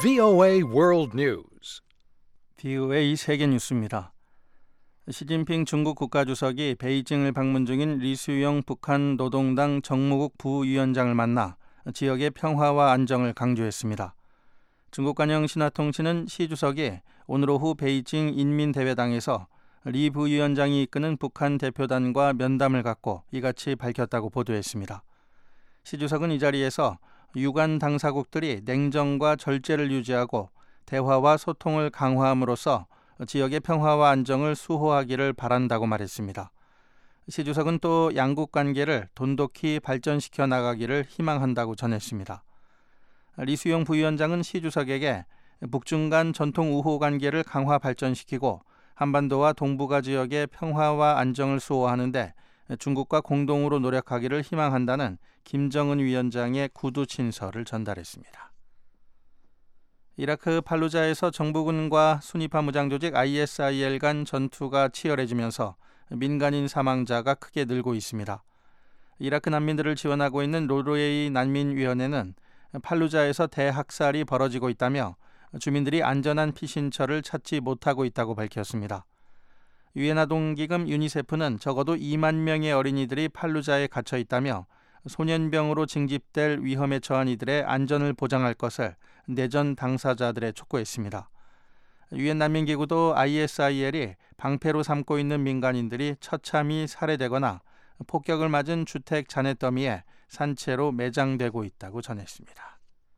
VOA World News. VOA 세계 뉴스입니다. 시진핑 중국 국가주석이 베이징을 방문 중인 리수영 북한 노동당 정무국 부위원장을 만나 지역의 평화와 안정을 강조했습니다. 중국 관영 신화통신은 시 주석이 오늘 오후 베이징 인민대회당에서 리 부위원장이 이끄는 북한 대표단과 면담을 갖고 이같이 밝혔다고 보도했습니다. 시 주석은 이 자리에서 유관 당사국들이 냉정과 절제를 유지하고 대화와 소통을 강화함으로써 지역의 평화와 안정을 수호하기를 바란다고 말했습니다. 시 주석은 또 양국 관계를 돈독히 발전시켜 나가기를 희망한다고 전했습니다. 리수용 부위원장은 시 주석에게 북중 간 전통 우호 관계를 강화 발전시키고 한반도와 동북아 지역의 평화와 안정을 수호하는 데 중국과 공동으로 노력하기를 희망한다는 김정은 위원장의 구두 친서를 전달했습니다. 이라크 팔루자에서 정부군과 순위파 무장조직 ISIL 간 전투가 치열해지면서 민간인 사망자가 크게 늘고 있습니다. 이라크 난민들을 지원하고 있는 노르웨이 난민위원회는 팔루자에서 대학살이 벌어지고 있다며 주민들이 안전한 피신처를 찾지 못하고 있다고 밝혔습니다. 유엔 아동기금 유니세프는 적어도 2만 명의 어린이들이 팔루자에 갇혀 있다며 소년병으로 징집될 위험에 처한 이들의 안전을 보장할 것을 내전 당사자들에 촉구했습니다. 유엔 난민기구도 ISIL이 방패로 삼고 있는 민간인들이 처참히 살해되거나 폭격을 맞은 주택 잔해더미에 산채로 매장되고 있다고 전했습니다.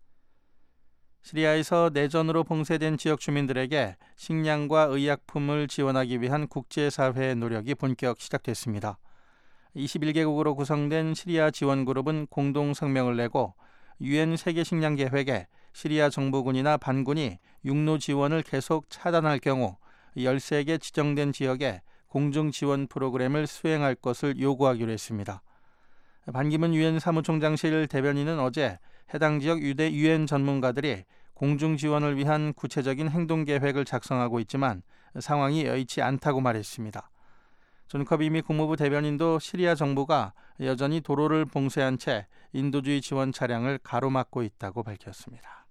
시리아에서 내전으로 봉쇄된 지역 주민들에게 식량과 의약품을 지원하기 위한 국제사회의 노력이 본격 시작됐습니다. 21개국으로 구성된 시리아 지원그룹은 공동 성명을 내고 유엔 세계식량계획에 시리아 정부군이나 반군이 육로 지원을 계속 차단할 경우 13개 지정된 지역에 공중 지원 프로그램을 수행할 것을 요구하기로 했습니다. 반기문 유엔 사무총장실 대변인은 어제 해당 지역 유엔 전문가들이 공중 지원을 위한 구체적인 행동 계획을 작성하고 있지만 상황이 여의치 않다고 말했습니다. 존 커비 미 국무부 대변인도 시리아 정부가 여전히 도로를 봉쇄한 채 인도주의 지원 차량을 가로막고 있다고 밝혔습니다.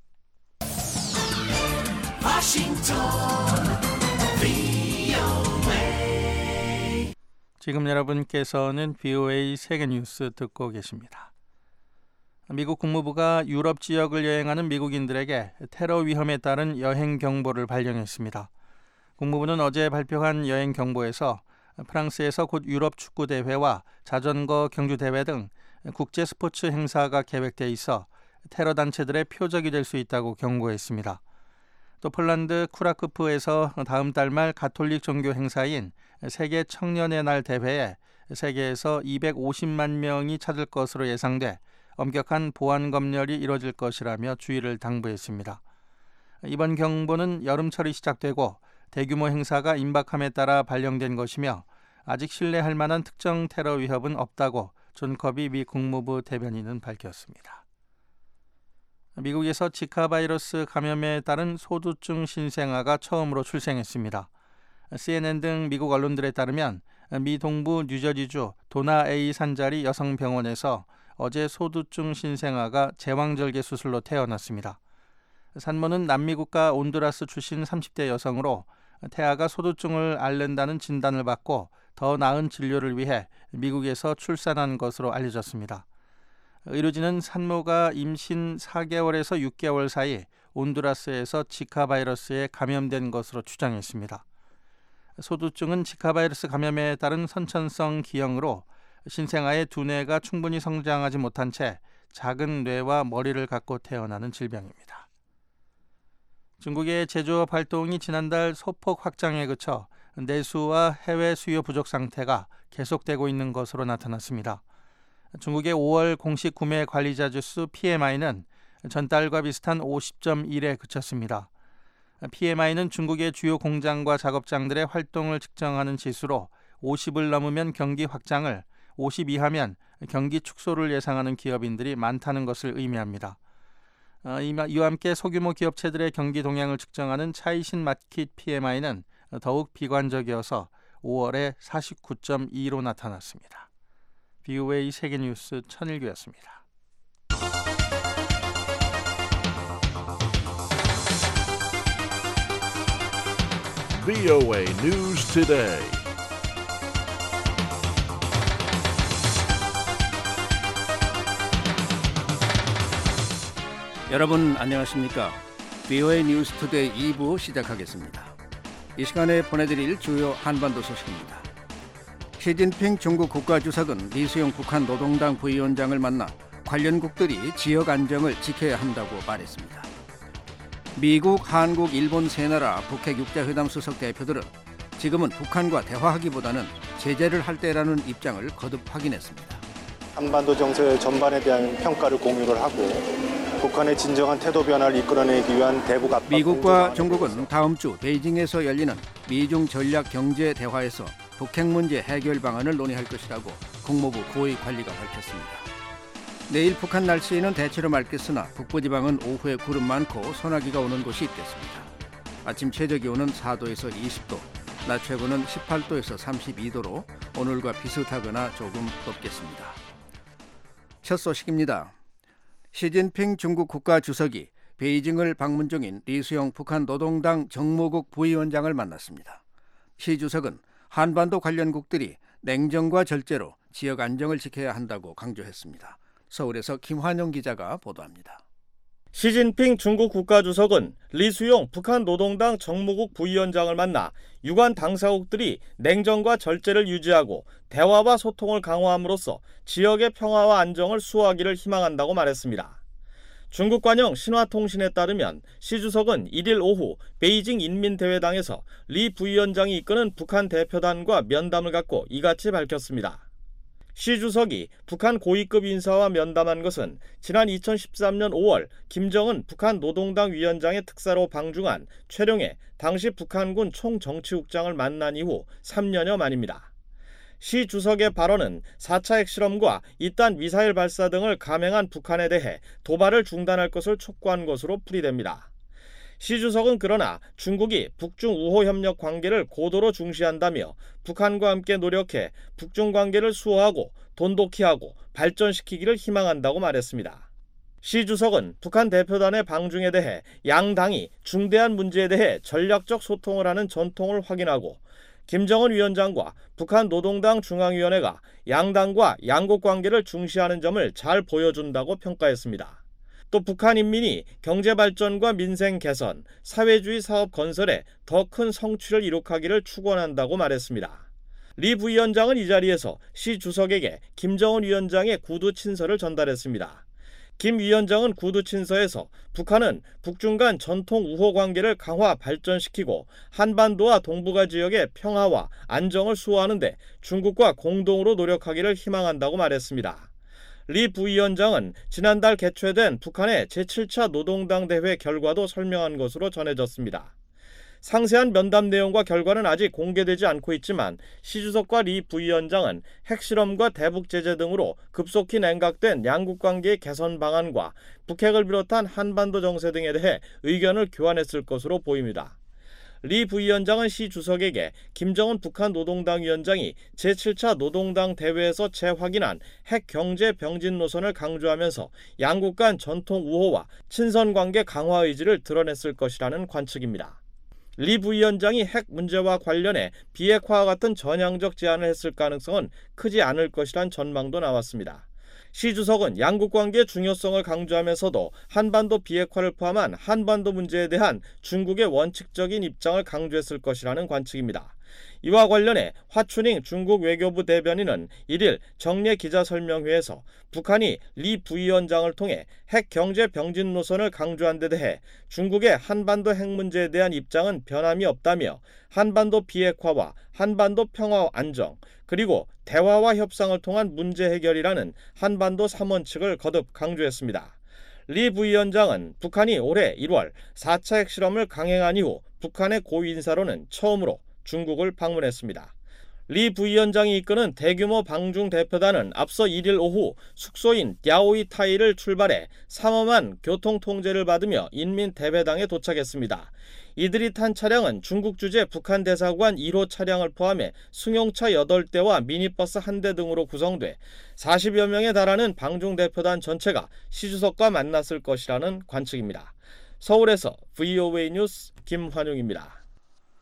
지금 여러분께서는 VOA 세계뉴스 듣고 계십니다. 미국 국무부가 유럽 지역을 여행하는 미국인들에게 테러 위험에 따른 여행 경보를 발령했습니다. 국무부는 어제 발표한 여행 경보에서 프랑스에서 곧 유럽 축구 대회와 자전거 경주 대회 등 국제 스포츠 행사가 계획돼 있어 테러 단체들의 표적이 될 수 있다고 경고했습니다. 또 폴란드 쿠라크프에서 다음 달 말 가톨릭 종교 행사인 세계 청년의 날 대회에 세계에서 250만 명이 찾을 것으로 예상돼 엄격한 보안 검열이 이뤄질 것이라며 주의를 당부했습니다. 이번 경보는 여름철이 시작되고 대규모 행사가 임박함에 따라 발령된 것이며 아직 신뢰할 만한 특정 테러 위협은 없다고 존 커비 미 국무부 대변인은 밝혔습니다. 미국에서 지카 바이러스 감염에 따른 소두증 신생아가 처음으로 출생했습니다. CNN 등 미국 언론들에 따르면 미 동부 뉴저지주 도나 A 산자리 여성병원에서 어제 소두증 신생아가 제왕절개 수술로 태어났습니다. 산모는 남미 국가 온두라스 출신 30대 여성으로 태아가 소두증을 앓는다는 진단을 받고 더 나은 진료를 위해 미국에서 출산한 것으로 알려졌습니다. 의료진은 산모가 임신 4개월에서 6개월 사이 온두라스에서 지카 바이러스에 감염된 것으로 추정했습니다. 소두증은 지카 바이러스 감염에 따른 선천성 기형으로 신생아의 두뇌가 충분히 성장하지 못한 채 작은 뇌와 머리를 갖고 태어나는 질병입니다. 중국의 제조업 활동이 지난달 소폭 확장에 그쳐 내수와 해외 수요 부족 상태가 계속되고 있는 것으로 나타났습니다. 중국의 5월 공식 구매 관리자 지수 PMI는 전달과 비슷한 50.1에 그쳤습니다. PMI는 중국의 주요 공장과 작업장들의 활동을 측정하는 지수로 50을 넘으면 경기 확장을, 50 이하면 경기 축소를 예상하는 기업인들이 많다는 것을 의미합니다. 이와 함께 소규모 기업체들의 경기 동향을 측정하는 차이신 마켓 PMI는 더욱 비관적이어서 5월에 49.2로 나타났습니다. VOA 세계뉴스 천일규였습니다. VOA News Today. 여러분 안녕하십니까? VOA 뉴스 투데이 2부 시작하겠습니다. 이 시간에 보내드릴 주요 한반도 소식입니다. 시진핑 중국 국가주석은 리수용 북한 노동당 부위원장을 만나 관련국들이 지역 안정을 지켜야 한다고 말했습니다. 미국, 한국, 일본 세 나라 북핵 육자회담 수석 대표들은 지금은 북한과 대화하기보다는 제재를 할 때라는 입장을 거듭 확인했습니다. 한반도 정세 전반에 대한 평가를 공유를 하고 북한의 진정한 태도 변화를 이끌어내기 위한 대북 압박. 미국과 중국은 다음 주 베이징에서 열리는 미중 전략 경제 대화에서 북핵 문제 해결 방안을 논의할 것이라고 국무부 고위 관리가 밝혔습니다. 내일 북한 날씨에는 대체로 맑겠으나 북부지방은 오후에 구름 많고 소나기가 오는 곳이 있겠습니다. 아침 최저 기온은 4도에서 20도, 낮 최고는 18도에서 32도로 오늘과 비슷하거나 조금 높겠습니다. 첫 소식입니다. 시진핑 중국 국가주석이 베이징을 방문 중인 리수용 북한 노동당 정무국 부위원장을 만났습니다. 시 주석은 한반도 관련국들이 냉정과 절제로 지역 안정을 지켜야 한다고 강조했습니다. 서울에서 김환영 기자가 보도합니다. 시진핑 중국 국가주석은 리수용 북한 노동당 정무국 부위원장을 만나 유관 당사국들이 냉정과 절제를 유지하고 대화와 소통을 강화함으로써 지역의 평화와 안정을 수호하기를 희망한다고 말했습니다. 중국 관영 신화통신에 따르면 시 주석은 1일 오후 베이징 인민대회당에서 리 부위원장이 이끄는 북한 대표단과 면담을 갖고 이같이 밝혔습니다. 시 주석이 북한 고위급 인사와 면담한 것은 지난 2013년 5월 김정은 북한 노동당 위원장의 특사로 방중한 최룡해 당시 북한군 총정치국장을 만난 이후 3년여 만입니다. 시 주석의 발언은 4차 핵실험과 이딴 미사일 발사 등을 감행한 북한에 대해 도발을 중단할 것을 촉구한 것으로 풀이됩니다. 시 주석은 그러나 중국이 북중 우호 협력 관계를 고도로 중시한다며 북한과 함께 노력해 북중 관계를 수호하고 돈독히하고 발전시키기를 희망한다고 말했습니다. 시 주석은 북한 대표단의 방중에 대해 양당이 중대한 문제에 대해 전략적 소통을 하는 전통을 확인하고 김정은 위원장과 북한 노동당 중앙위원회가 양당과 양국 관계를 중시하는 점을 잘 보여준다고 평가했습니다. 또 북한 인민이 경제발전과 민생 개선, 사회주의 사업 건설에 더 큰 성취를 이룩하기를 축원한다고 말했습니다. 리 부위원장은 이 자리에서 시 주석에게 김정은 위원장의 구두 친서를 전달했습니다. 김 위원장은 구두 친서에서 북한은 북중 간 전통 우호 관계를 강화 발전시키고 한반도와 동북아 지역의 평화와 안정을 수호하는 데 중국과 공동으로 노력하기를 희망한다고 말했습니다. 리 부위원장은 지난달 개최된 북한의 제7차 노동당 대회 결과도 설명한 것으로 전해졌습니다. 상세한 면담 내용과 결과는 아직 공개되지 않고 있지만 시 주석과 리 부위원장은 핵실험과 대북 제재 등으로 급속히 냉각된 양국 관계의 개선 방안과 북핵을 비롯한 한반도 정세 등에 대해 의견을 교환했을 것으로 보입니다. 리 부위원장은 시 주석에게 김정은 북한 노동당 위원장이 제7차 노동당 대회에서 재확인한 핵 경제 병진 노선을 강조하면서 양국 간 전통 우호와 친선 관계 강화 의지를 드러냈을 것이라는 관측입니다. 리 부위원장이 핵 문제와 관련해 비핵화와 같은 전향적 제안을 했을 가능성은 크지 않을 것이란 전망도 나왔습니다. 시 주석은 양국 관계의 중요성을 강조하면서도 한반도 비핵화를 포함한 한반도 문제에 대한 중국의 원칙적인 입장을 강조했을 것이라는 관측입니다. 이와 관련해 화춘잉 중국 외교부 대변인은 1일 정례 기자설명회에서 북한이 리 부위원장을 통해 핵 경제 병진 노선을 강조한 데 대해 중국의 한반도 핵 문제에 대한 입장은 변함이 없다며 한반도 비핵화와 한반도 평화 안정 그리고 대화와 협상을 통한 문제 해결이라는 한반도 3원칙을 거듭 강조했습니다. 리 부위원장은 북한이 올해 1월 4차 핵실험을 강행한 이후 북한의 고위인사로는 처음으로 중국을 방문했습니다. 리 부위원장이 이끄는 대규모 방중 대표단은 앞서 1일 오후 숙소인 야오이타이를 출발해 삼엄한 교통 통제를 받으며 인민대회당에 도착했습니다. 이들이 탄 차량은 중국 주재 북한 대사관 1호 차량을 포함해 승용차 8대와 미니버스 1대 등으로 구성돼 40여 명에 달하는 방중 대표단 전체가 시 주석과 만났을 것이라는 관측입니다. 서울에서 VOA 뉴스 김환용입니다.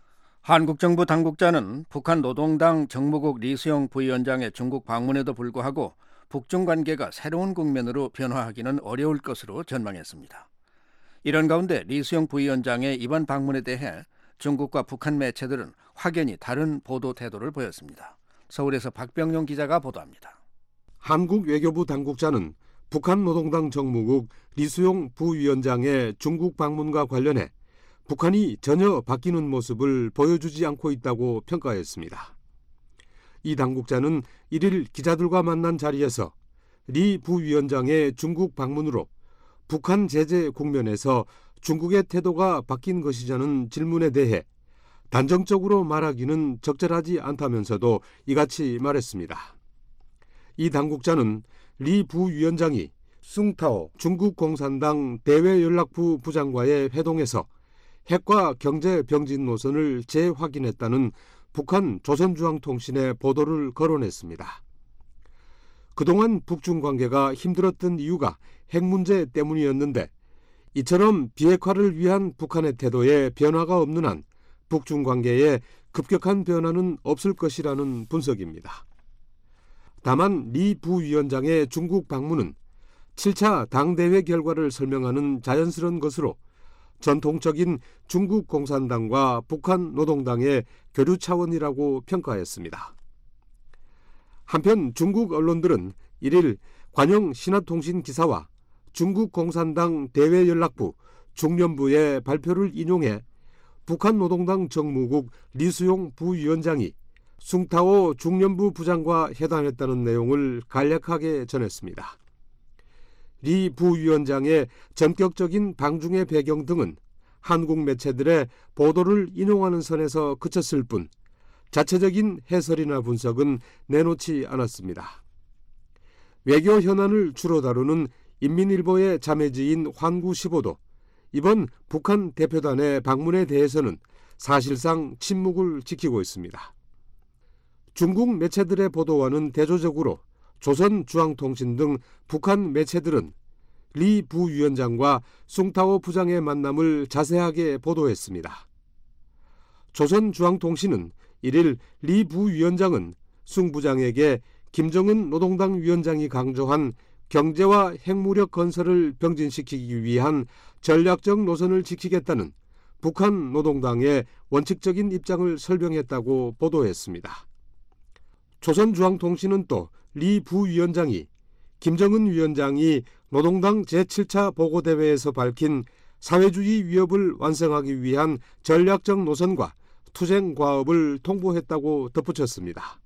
한국 정부 당국자는 북한 노동당 정무국 리수용 부위원장의 중국 방문에도 불구하고 북중 관계가 새로운 국면으로 변화하기는 어려울 것으로 전망했습니다. 이런 가운데 리수용 부위원장의 이번 방문에 대해 중국과 북한 매체들은 확연히 다른 보도 태도를 보였습니다. 서울에서 박병용 기자가 보도합니다. 한국 외교부 당국자는 북한 노동당 정무국 리수용 부위원장의 중국 방문과 관련해 북한이 전혀 바뀌는 모습을 보여주지 않고 있다고 평가했습니다. 이 당국자는 1일 기자들과 만난 자리에서 리 부위원장의 중국 방문으로 북한 제재 국면에서 중국의 태도가 바뀐 것이냐는 질문에 대해 단정적으로 말하기는 적절하지 않다면서도 이같이 말했습니다. 이 당국자는 리 부위원장이 숭타오 중국 공산당 대외연락부 부장과의 회동에서 핵과 경제 병진 노선을 재확인했다는 북한 조선중앙통신의 보도를 거론했습니다. 그동안 북중 관계가 힘들었던 이유가 핵 문제 때문이었는데 이처럼 비핵화를 위한 북한의 태도에 변화가 없는 한 북중 관계에 급격한 변화는 없을 것이라는 분석입니다. 다만 리 부위원장의 중국 방문은 7차 당대회 결과를 설명하는 자연스러운 것으로 전통적인 중국 공산당과 북한 노동당의 교류 차원이라고 평가했습니다. 한편 중국 언론들은 1일 관영 신화통신 기사와 중국 공산당 대외연락부 중련부의 발표를 인용해 북한 노동당 정무국 리수용 부위원장이 숭타오 중련부 부장과 회담했다는 내용을 간략하게 전했습니다. 리 부위원장의 전격적인 방중의 배경 등은 한국 매체들의 보도를 인용하는 선에서 그쳤을 뿐 자체적인 해설이나 분석은 내놓지 않았습니다. 외교 현안을 주로 다루는 인민일보의 자매지인 환구15도 이번 북한 대표단의 방문에 대해서는 사실상 침묵을 지키고 있습니다. 중국 매체들의 보도와는 대조적으로 조선중앙통신 등 북한 매체들은 리 부위원장과 숭타오 부장의 만남을 자세하게 보도했습니다. 조선중앙통신은 1일 리 부위원장은 숭 부장에게 김정은 노동당 위원장이 강조한 경제와 핵무력 건설을 병진시키기 위한 전략적 노선을 지키겠다는 북한 노동당의 원칙적인 입장을 설명했다고 보도했습니다. 조선중앙통신은 또 리 부위원장이 김정은 위원장이 노동당 제7차 보고대회에서 밝힌 사회주의 위협을 완성하기 위한 전략적 노선과 투쟁 과업을 통보했다고 덧붙였습니다.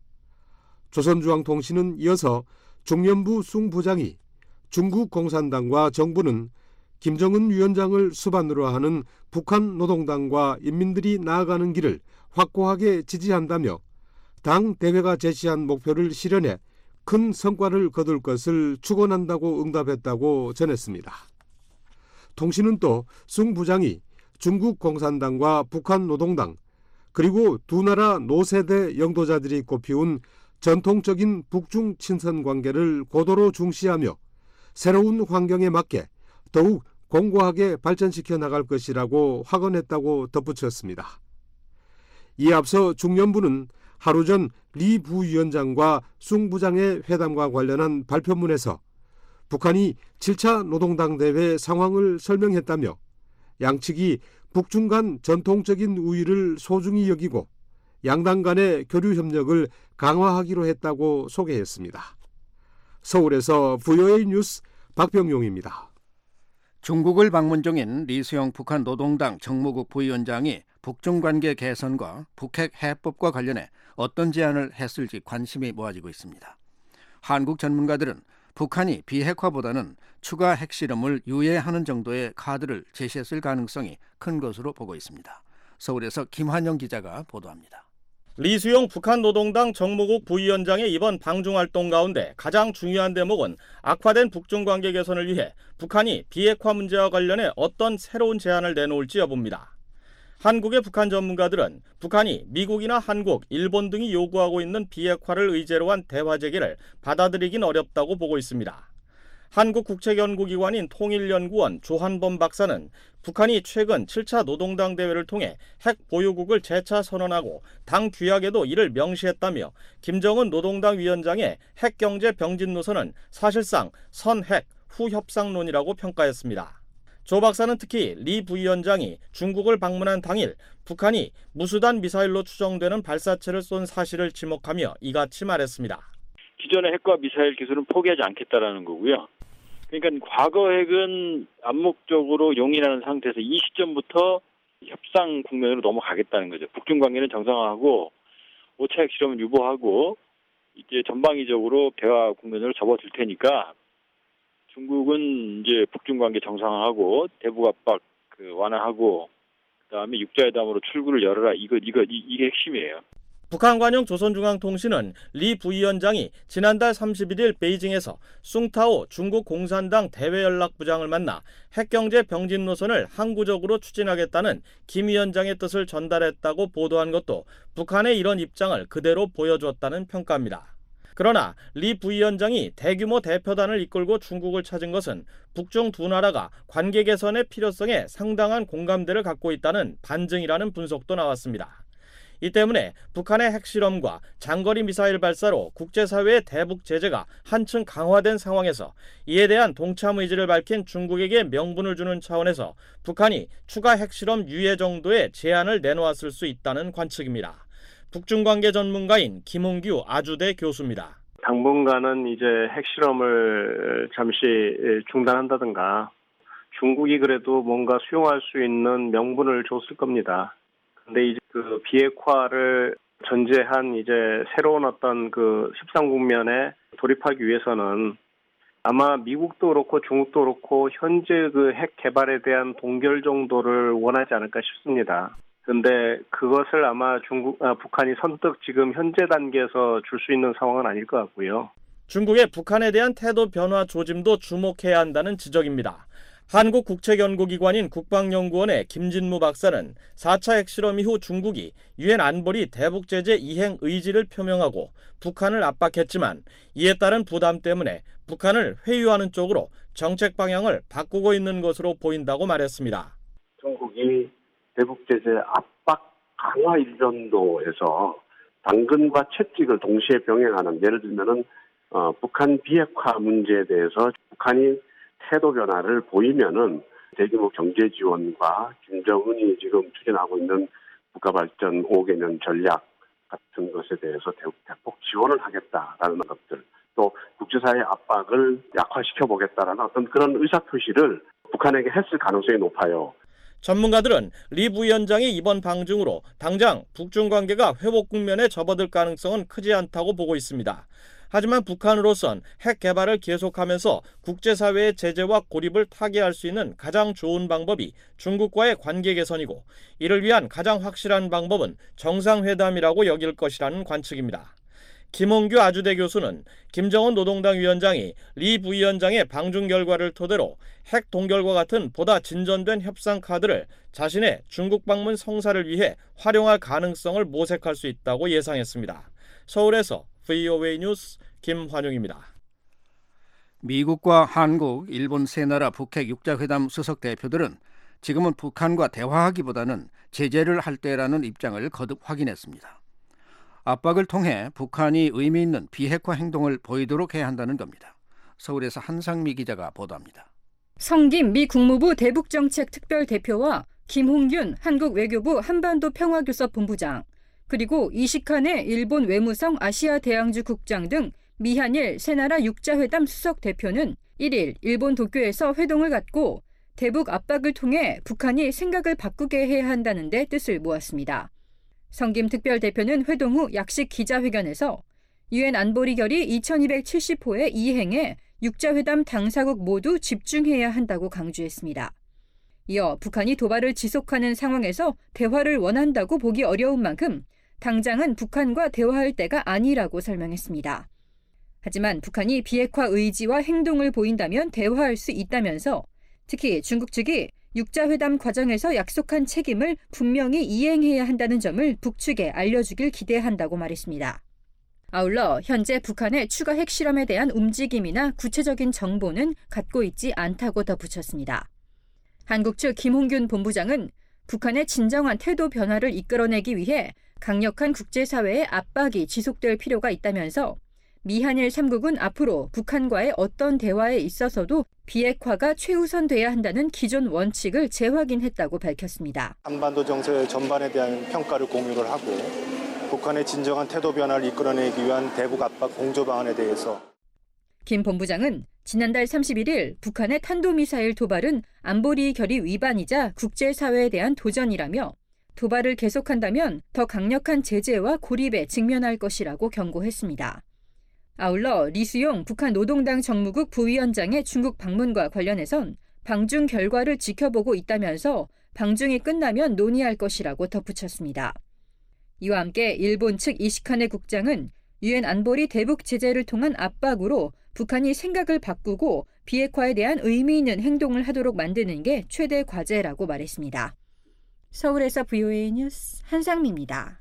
조선중앙통신은 이어서 중련부 숭 부장이 중국 공산당과 정부는 김정은 위원장을 수반으로 하는 북한 노동당과 인민들이 나아가는 길을 확고하게 지지한다며 당 대회가 제시한 목표를 실현해 큰 성과를 거둘 것을 축원한다고 응답했다고 전했습니다. 통신은 또 숭 부장이 중국 공산당과 북한 노동당 그리고 두 나라 노세대 영도자들이 꽃피운 전통적인 북중 친선 관계를 고도로 중시하며 새로운 환경에 맞게 더욱 공고하게 발전시켜 나갈 것이라고 확언했다고 덧붙였습니다. 이에 앞서 중련부는 하루 전 리 부위원장과 숭 부장의 회담과 관련한 발표문에서 북한이 7차 노동당 대회 상황을 설명했다며 양측이 북중 간 전통적인 우위를 소중히 여기고 양당 간의 교류 협력을 강화하기로 했다고 소개했습니다. 서울에서 VOA 뉴스 박병용입니다. 중국을 방문 중인 리수용 북한 노동당 정무국 부위원장이 북중 관계 개선과 북핵 해법과 관련해 어떤 제안을 했을지 관심이 모아지고 있습니다. 한국 전문가들은 북한이 비핵화보다는 추가 핵실험을 유예하는 정도의 카드를 제시했을 가능성이 큰 것으로 보고 있습니다. 서울에서 김환영 기자가 보도합니다. 리수용 북한 노동당 정무국 부위원장의 이번 방중 활동 가운데 가장 중요한 대목은 악화된 북중 관계 개선을 위해 북한이 비핵화 문제와 관련해 어떤 새로운 제안을 내놓을지 여부입니다. 한국의 북한 전문가들은 북한이 미국이나 한국, 일본 등이 요구하고 있는 비핵화를 의제로 한 대화 제기를 받아들이긴 어렵다고 보고 있습니다. 한국국책연구기관인 통일연구원 조한범 박사는 북한이 최근 7차 노동당 대회를 통해 핵 보유국을 재차 선언하고 당 규약에도 이를 명시했다며 김정은 노동당 위원장의 핵경제 병진 노선은 사실상 선핵 후협상론이라고 평가했습니다. 조 박사는 특히 리 부위원장이 중국을 방문한 당일 북한이 무수단 미사일로 추정되는 발사체를 쏜 사실을 지목하며 이같이 말했습니다. 기존의 핵과 미사일 기술은 포기하지 않겠다라는 거고요. 그러니까 과거 핵은 암묵적으로 용인하는 상태에서 이 시점부터 협상 국면으로 넘어가겠다는 거죠. 북중 관계는 정상화하고 5차 핵실험은 유보하고 이제 전방위적으로 대화 국면으로 접어들 테니까 중국은 이제 북중 관계 정상화하고 대북 압박 완화하고 그다음에 육자회담으로 출구를 열어라. 이게 핵심이에요. 북한 관영 조선중앙통신은 리 부위원장이 지난달 31일 베이징에서 숭타오 중국 공산당 대외연락부장을 만나 핵경제 병진 노선을 항구적으로 추진하겠다는 김 위원장의 뜻을 전달했다고 보도한 것도 북한의 이런 입장을 그대로 보여주었다는 평가입니다. 그러나 리 부위원장이 대규모 대표단을 이끌고 중국을 찾은 것은 북중 두 나라가 관계 개선의 필요성에 상당한 공감대를 갖고 있다는 반증이라는 분석도 나왔습니다. 이 때문에 북한의 핵실험과 장거리 미사일 발사로 국제사회의 대북 제재가 한층 강화된 상황에서 이에 대한 동참 의지를 밝힌 중국에게 명분을 주는 차원에서 북한이 추가 핵실험 유예 정도의 제한을 내놓았을 수 있다는 관측입니다. 북중관계 전문가인 김홍규 아주대 교수입니다. 당분간은 이제 핵실험을 잠시 중단한다든가 중국이 그래도 뭔가 수용할 수 있는 명분을 줬을 겁니다. 근데 이제 그 비핵화를 전제한 이제 새로운 어떤 그 협상 국면에 돌입하기 위해서는 아마 미국도 그렇고 중국도 그렇고 현재 그 핵 개발에 대한 동결 정도를 원하지 않을까 싶습니다. 근데 그것을 아마 북한이 선뜻 지금 현재 단계에서 줄 수 있는 상황은 아닐 것 같고요. 중국의 북한에 대한 태도 변화 조짐도 주목해야 한다는 지적입니다. 한국국책연구기관인 국방연구원의 김진무 박사는 4차 핵실험 이후 중국이 유엔 안보리 대북제재 이행 의지를 표명하고 북한을 압박했지만 이에 따른 부담 때문에 북한을 회유하는 쪽으로 정책 방향을 바꾸고 있는 것으로 보인다고 말했습니다. 중국이 대북제재 압박 강화 일전도에서 당근과 채찍을 동시에 병행하는, 예를 들면은 북한 비핵화 문제에 대해서 북한이 태도 변화를 보이면은 대규모 경제 지원과 김정은이 지금 추진하고 있는 국가발전 5개년 전략 같은 것에 대해서 대폭 지원을 하겠다라는 것들, 또 국제사회 압박을 약화시켜 보겠다라는 어떤 그런 의사표시를 북한에게 했을 가능성이 높아요. 전문가들은 리 부위원장의 이번 방중으로 당장 북중 관계가 회복 국면에 접어들 가능성은 크지 않다고 보고 있습니다. 하지만 북한으로선 핵 개발을 계속하면서 국제사회의 제재와 고립을 타개할 수 있는 가장 좋은 방법이 중국과의 관계 개선이고, 이를 위한 가장 확실한 방법은 정상회담이라고 여길 것이라는 관측입니다. 김홍규 아주대 교수는 김정은 노동당 위원장이 리 부위원장의 방중 결과를 토대로 핵 동결과 같은 보다 진전된 협상 카드를 자신의 중국 방문 성사를 위해 활용할 가능성을 모색할 수 있다고 예상했습니다. 서울에서 VOA 뉴스 김환용입니다. 미국과 한국, 일본 세 나라 북핵 육자회담 수석 대표들은 지금은 북한과 대화하기보다는 제재를 할 때라는 입장을 거듭 확인했습니다. 압박을 통해 북한이 의미 있는 비핵화 행동을 보이도록 해야 한다는 겁니다. 서울에서 한상미 기자가 보도합니다. 성김 미 국무부 대북정책 특별대표와 김홍균 한국 외교부 한반도 평화교섭 본부장, 그리고 이시카네 일본 외무성 아시아 대양주 국장 등 미한일 세 나라 육자회담 수석 대표는 1일 일본 도쿄에서 회동을 갖고 대북 압박을 통해 북한이 생각을 바꾸게 해야 한다는 데 뜻을 모았습니다. 성김 특별대표는 회동 후 약식 기자회견에서 유엔 안보리 결의 2270호의 이행에 육자회담 당사국 모두 집중해야 한다고 강조했습니다. 이어 북한이 도발을 지속하는 상황에서 대화를 원한다고 보기 어려운 만큼 당장은 북한과 대화할 때가 아니라고 설명했습니다. 하지만 북한이 비핵화 의지와 행동을 보인다면 대화할 수 있다면서 특히 중국 측이 육자회담 과정에서 약속한 책임을 분명히 이행해야 한다는 점을 북측에 알려주길 기대한다고 말했습니다. 아울러 현재 북한의 추가 핵실험에 대한 움직임이나 구체적인 정보는 갖고 있지 않다고 덧붙였습니다. 한국 측 김홍균 본부장은 북한의 진정한 태도 변화를 이끌어내기 위해 강력한 국제사회의 압박이 지속될 필요가 있다면서 미한일 3국은 앞으로 북한과의 어떤 대화에 있어서도 비핵화가 최우선돼야 한다는 기존 원칙을 재확인했다고 밝혔습니다. 한반도 정세 전반에 대한 평가를 공유를 하고 북한의 진정한 태도 변화를 이끌어내기 위한 대북 압박 공조 방안에 대해서 김 본부장은 지난달 31일 북한의 탄도미사일 도발은 안보리 결의 위반이자 국제사회에 대한 도전이라며 도발을 계속한다면 더 강력한 제재와 고립에 직면할 것이라고 경고했습니다. 아울러 리수용 북한 노동당 정무국 부위원장의 중국 방문과 관련해선 방중 결과를 지켜보고 있다면서 방중이 끝나면 논의할 것이라고 덧붙였습니다. 이와 함께 일본 측 이시카네 국장은 유엔 안보리 대북 제재를 통한 압박으로 북한이 생각을 바꾸고 비핵화에 대한 의미 있는 행동을 하도록 만드는 게 최대 과제라고 말했습니다. 서울에서 VOA 뉴스 한상미입니다.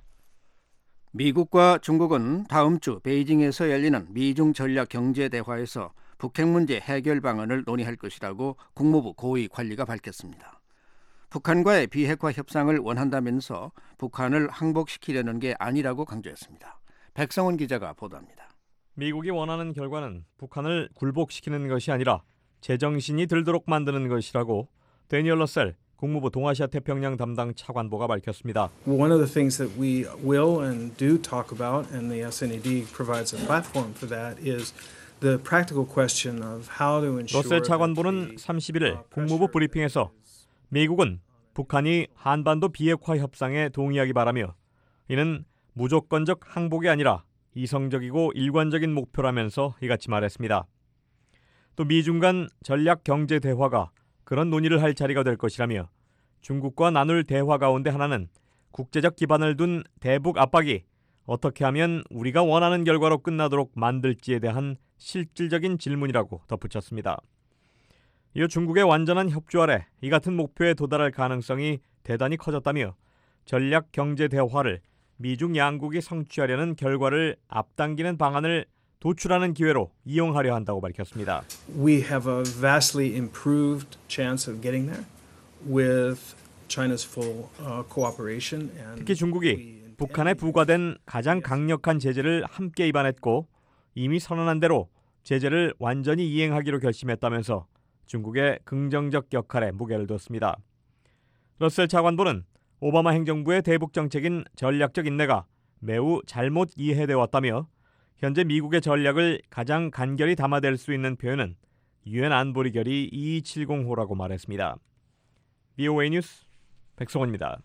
미국과 중국은 다음 주 베이징에서 열리는 미중 전략 경제 대화에서 북핵 문제 해결 방안을 논의할 것이라고 국무부 고위 관리가 밝혔습니다. 북한과의 비핵화 협상을 원한다면서 북한을 항복시키려는 게 아니라고 강조했습니다. 백성원 기자가 보도합니다. 미국이 원하는 결과는 북한을 굴복시키는 것이 아니라 제정신이 들도록 만드는 것이라고 데니얼 러셀 국무부 동아시아 태평양 담당 차관보가 밝혔습니다. One of the things that we will and do talk about, and the SNED provides a platform for that, is the practical question of how to ensure. 러셀 차관보는 31일 국무부 브리핑에서 미국은 북한이 한반도 비핵화 협상에 동의하기 바라며 이는 무조건적 항복이 아니라 이성적이고 일관적인 목표라면서 이같이 말했습니다. 또 미중 간 전략 경제 대화가 그런 논의를 할 자리가 될 것이라며 중국과 나눌 대화 가운데 하나는 국제적 기반을 둔 대북 압박이 어떻게 하면 우리가 원하는 결과로 끝나도록 만들지에 대한 실질적인 질문이라고 덧붙였습니다. 이어 중국의 완전한 협조 아래 이 같은 목표에 도달할 가능성이 대단히 커졌다며 전략 경제 대화를 미중 양국이 성취하려는 결과를 앞당기는 방안을 도출하는 기회로 이용하려 한다고 밝혔습니다. We have a vastly improved chance of getting there with China's full cooperation. 특히 중국이 북한에 부과된 가장 강력한 제재를 함께 입안했고 이미 선언한 대로 제재를 완전히 이행하기로 결심했다면서 중국의 긍정적 역할에 무게를 뒀습니다. 러셀 차관보는 오바마 행정부의 대북 정책인 전략적 인내가 매우 잘못 이해되어 왔다며 현재 미국의 전략을 가장 간결히 담아낼 수 있는 표현은 유엔 안보리 결의 2270호라고 말했습니다. VOA 뉴스 백성원입니다.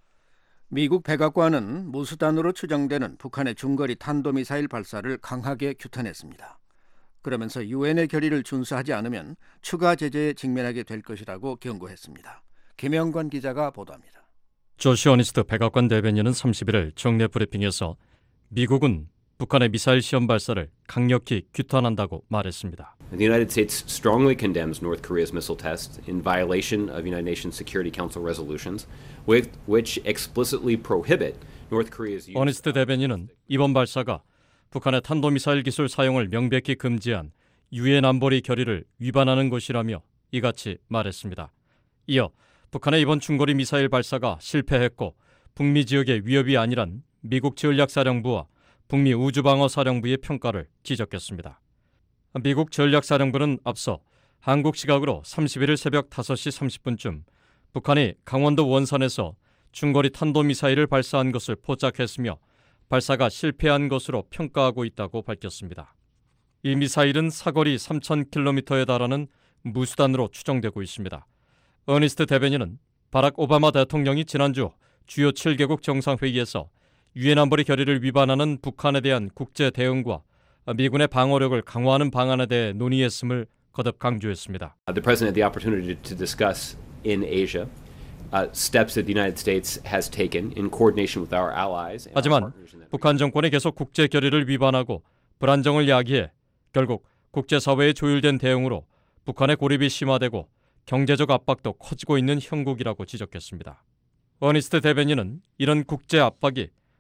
미국 백악관은 무수단으로 추정되는 북한의 중거리 탄도미사일 발사를 강하게 규탄했습니다. 그러면서 유엔의 결의를 준수하지 않으면 추가 제재에 직면하게 될 것이라고 경고했습니다. 김영관 기자가 보도합니다. 조시 어니스트 백악관 대변인은 31일 정례 브리핑에서 미국은 북한의 미사일 시험 발사를 강력히 규탄한다고 말했습니다. The United States strongly condemns North Korea's missile test in violation of United Nations Security Council resolutions, which explicitly prohibit North Korea's use. 어니스트 대변인은 이번 발사가 북한의 탄도미사일 기술 사용을 명백히 금지한 유엔 안보리 결의를 위반하는 것이라며 이같이 말했습니다. 이어 북한의 이번 중거리 미사일 발사가 실패했고 북미 지역의 위협이 아니란 미국 전략사령부와 북미 우주방어사령부의 평가를 지적했습니다. 미국 전략사령부는 앞서 한국 시각으로 31일 새벽 5시 30분쯤 북한이 강원도 원산에서 중거리 탄도미사일을 발사한 것을 포착했으며 발사가 실패한 것으로 평가하고 있다고 밝혔습니다. 이 미사일은 사거리 3,000km에 달하는 무수단으로 추정되고 있습니다. 어니스트 대변인은 바락 오바마 대통령이 지난주 주요 7개국 정상회의에서 유엔 안보리 결의를 위반하는 북한에 대한 국제 대응과 미군의 방어력을 강화하는 방안에 대해 논의했음을 거듭 강조했습니다. The President had the opportunity to discuss in Asia steps that the United States has taken in coordination with our allies. 하지만 북한 정권이 계속 국제 결의를 위반하고 불안정을 야기해 결국 국제사회의 조율된 대응으로 북한의 고립이 심화되고 경제적 압박도 커지고 있는 형국이라고 지적했습니다. 어니스트 대변인은 이런 국제 압박이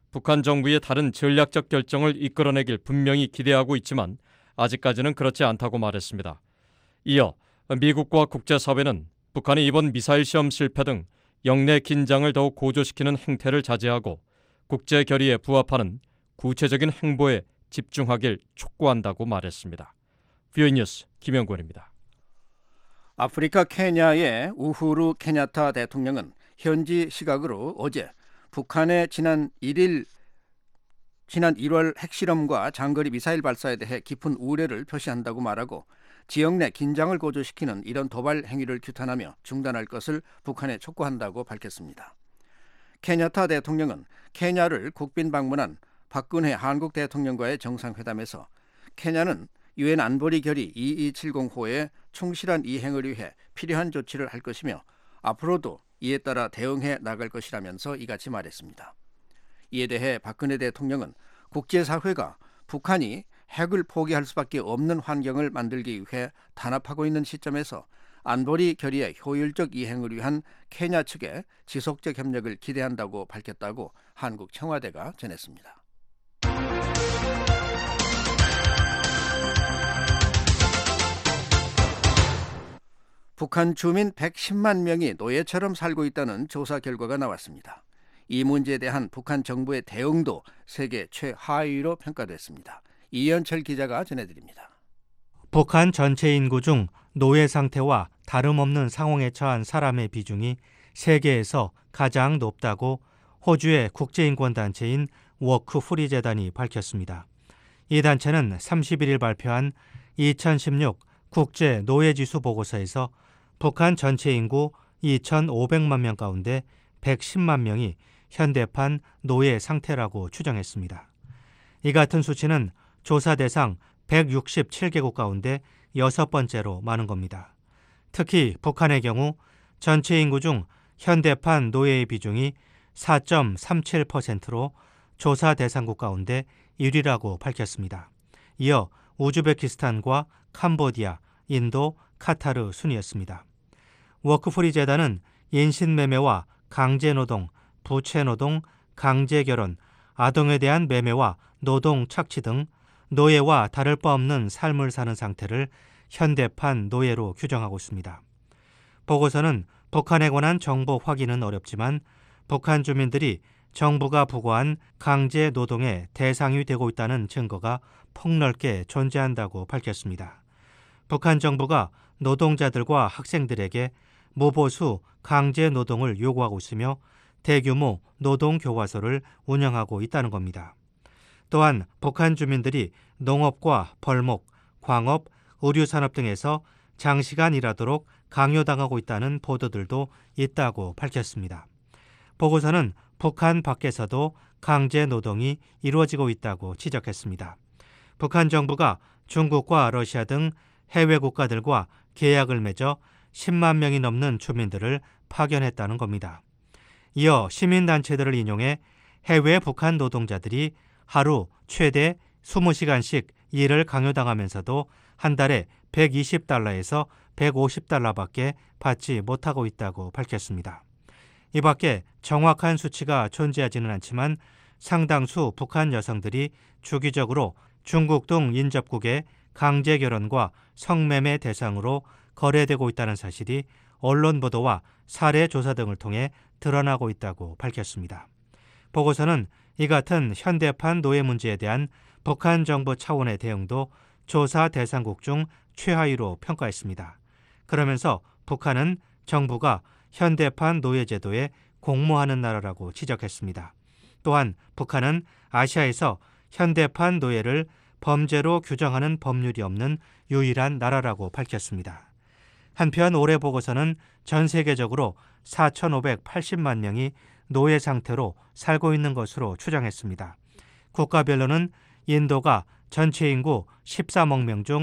북한 정부의 다른 전략적 결정을 이끌어내길 분명히 기대하고 있지만 아직까지는 그렇지 않다고 말했습니다. 이어 미국과 국제사회는 북한의 이번 미사일 시험 실패 등 영내 긴장을 더욱 고조시키는 행태를 자제하고 국제 결의에 부합하는 구체적인 행보에 집중하길 촉구한다고 말했습니다. VOA 뉴스 김영권입니다. 아프리카 케냐의 우후루 케냐타 대통령은 현지 시각으로 어제 북한의 지난 1월 핵실험과 장거리 미사일 발사에 대해 깊은 우려를 표시한다고 말하고 지역 내 긴장을 고조시키는 이런 도발 행위를 규탄하며 중단할 것을 북한에 촉구한다고 밝혔습니다. 케냐타 대통령은 케냐를 국빈 방문한 박근혜 한국 대통령과의 정상회담에서 케냐는 유엔 안보리 결의 2270호의 충실한 이행을 위해 필요한 조치를 할 것이며 앞으로도 이에 따라 대응해 나갈 것이라면서 이같이 말했습니다. 이에 대해 박근혜 대통령은 국제사회가 북한이 핵을 포기할 수밖에 없는 환경을 만들기 위해 단합하고 있는 시점에서 안보리 결의의 효율적 이행을 위한 케냐 측의 지속적 협력을 기대한다고 밝혔다고 한국 청와대가 전했습니다. 북한 주민 110만 명이 노예처럼 살고 있다는 조사 결과가 나왔습니다. 이 문제에 대한 북한 정부의 대응도 세계 최하위로 평가됐습니다. 이현철 기자가 전해드립니다. 북한 전체 인구 중 노예 상태와 다름없는 상황에 처한 사람의 비중이 세계에서 가장 높다고 호주의 국제인권단체인 워크프리 재단이 밝혔습니다. 이 단체는 31일 발표한 2016 국제 노예지수 보고서에서 북한 전체 인구 2,500만 명 가운데 110만 명이 현대판 노예 상태라고 추정했습니다. 이 같은 수치는 조사 대상 167개국 가운데 6번째로 많은 겁니다. 특히 북한의 경우 전체 인구 중 현대판 노예의 비중이 4.37%로 조사 대상국 가운데 1위라고 밝혔습니다. 이어 우즈베키스탄과 캄보디아, 인도, 카타르 순이었습니다. 워크프리 재단은 인신매매와 강제노동, 부채노동, 강제결혼, 아동에 대한 매매와 노동 착취 등 노예와 다를 바 없는 삶을 사는 상태를 현대판 노예로 규정하고 있습니다. 보고서는 북한에 관한 정보 확인은 어렵지만 북한 주민들이 정부가 부과한 강제 노동의 대상이 되고 있다는 증거가 폭넓게 존재한다고 밝혔습니다. 북한 정부가 노동자들과 학생들에게 무보수 강제 노동을 요구하고 있으며 대규모 노동교과서를 운영하고 있다는 겁니다. 또한 북한 주민들이 농업과 벌목, 광업, 의류산업 등에서 장시간 일하도록 강요당하고 있다는 보도들도 있다고 밝혔습니다. 보고서는 북한 밖에서도 강제 노동이 이루어지고 있다고 지적했습니다. 북한 정부가 중국과 러시아 등 해외 국가들과 계약을 맺어 10만 명이 넘는 주민들을 파견했다는 겁니다. 이어 시민단체들을 인용해 해외 북한 노동자들이 하루 최대 20시간씩 일을 강요당하면서도 한 달에 120달러에서 150달러밖에 받지 못하고 있다고 밝혔습니다. 이 밖에 정확한 수치가 존재하지는 않지만 상당수 북한 여성들이 주기적으로 중국 등 인접국의 강제결혼과 성매매 대상으로 거래되고 있다는 사실이 언론 보도와 사례 조사 등을 통해 드러나고 있다고 밝혔습니다. 보고서는 이 같은 현대판 노예 문제에 대한 북한 정부 차원의 대응도 조사 대상국 중 최하위로 평가했습니다. 그러면서 북한은 정부가 현대판 노예 제도에 공모하는 나라라고 지적했습니다. 또한 북한은 아시아에서 현대판 노예를 범죄로 규정하는 법률이 없는 유일한 나라라고 밝혔습니다. 한편 올해 보고서는 전 세계적으로 4,580만 명이 노예 상태로 살고 있는 것으로 추정했습니다. 국가별로는 인도가 전체 인구 13억 명 중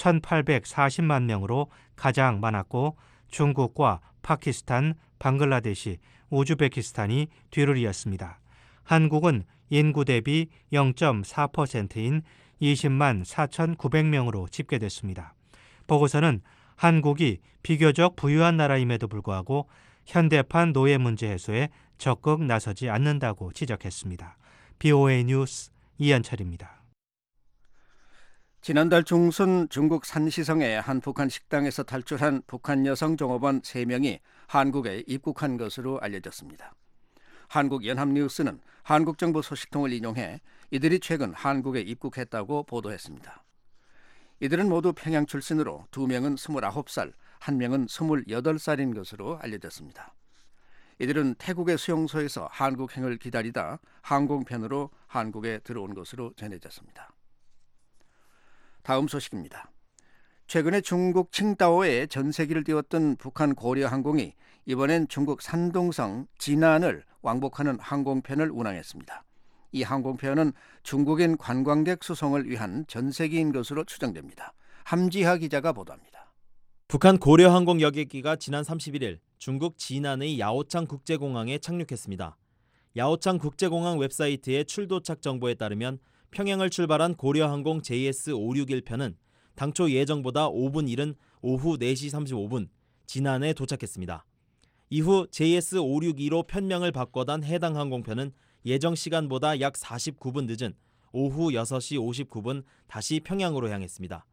1,840만 명으로 가장 많았고 중국과 파키스탄, 방글라데시, 우즈베키스탄이 뒤를 이었습니다. 한국은 인구 대비 0.4%인 20만 4,900명으로 집계됐습니다. 보고서는 한국이 비교적 부유한 나라임에도 불구하고 현대판 노예 문제 해소에 적극 나서지 않는다고 지적했습니다. BOA 뉴스 이한철입니다. 지난달 중순 중국 산시성의 한 북한 식당에서 탈출한 북한 여성 종업원 3명이 한국에 입국한 것으로 알려졌습니다. 한국 연합뉴스는 한국 정부 소식통을 인용해 이들이 최근 한국에 입국했다고 보도했습니다. 이들은 모두 평양 출신으로 2명은 29살, 1명은 28살인 것으로 알려졌습니다. 이들은 태국의 수용소에서 한국행을 기다리다 항공편으로 한국에 들어온 것으로 전해졌습니다. 다음 소식입니다. 최근에 중국 칭다오에 전세기를 띄웠던 북한 고려항공이 이번엔 중국 산둥성 진안을 왕복하는 항공편을 운항했습니다. 이 항공편은 중국인 관광객 수송을 위한 전세기인 것으로 추정됩니다. 함지하 기자가 보도합니다. 북한 고려항공 여객기가 지난 31일 중국 진안의 야오창 국제공항에 착륙했습니다. 야오창 국제공항 웹사이트의 출도착 정보에 따르면 평양을 출발한 고려항공 JS561편은 당초 예정보다 5분 이른 오후 4시 35분 진안에 도착했습니다. 이후 JS562로 편명을 바꿔단 해당 항공편은 예정 시간보다 약 49분 늦은 오후 6시 59분 다시 평양으로 향했습니다.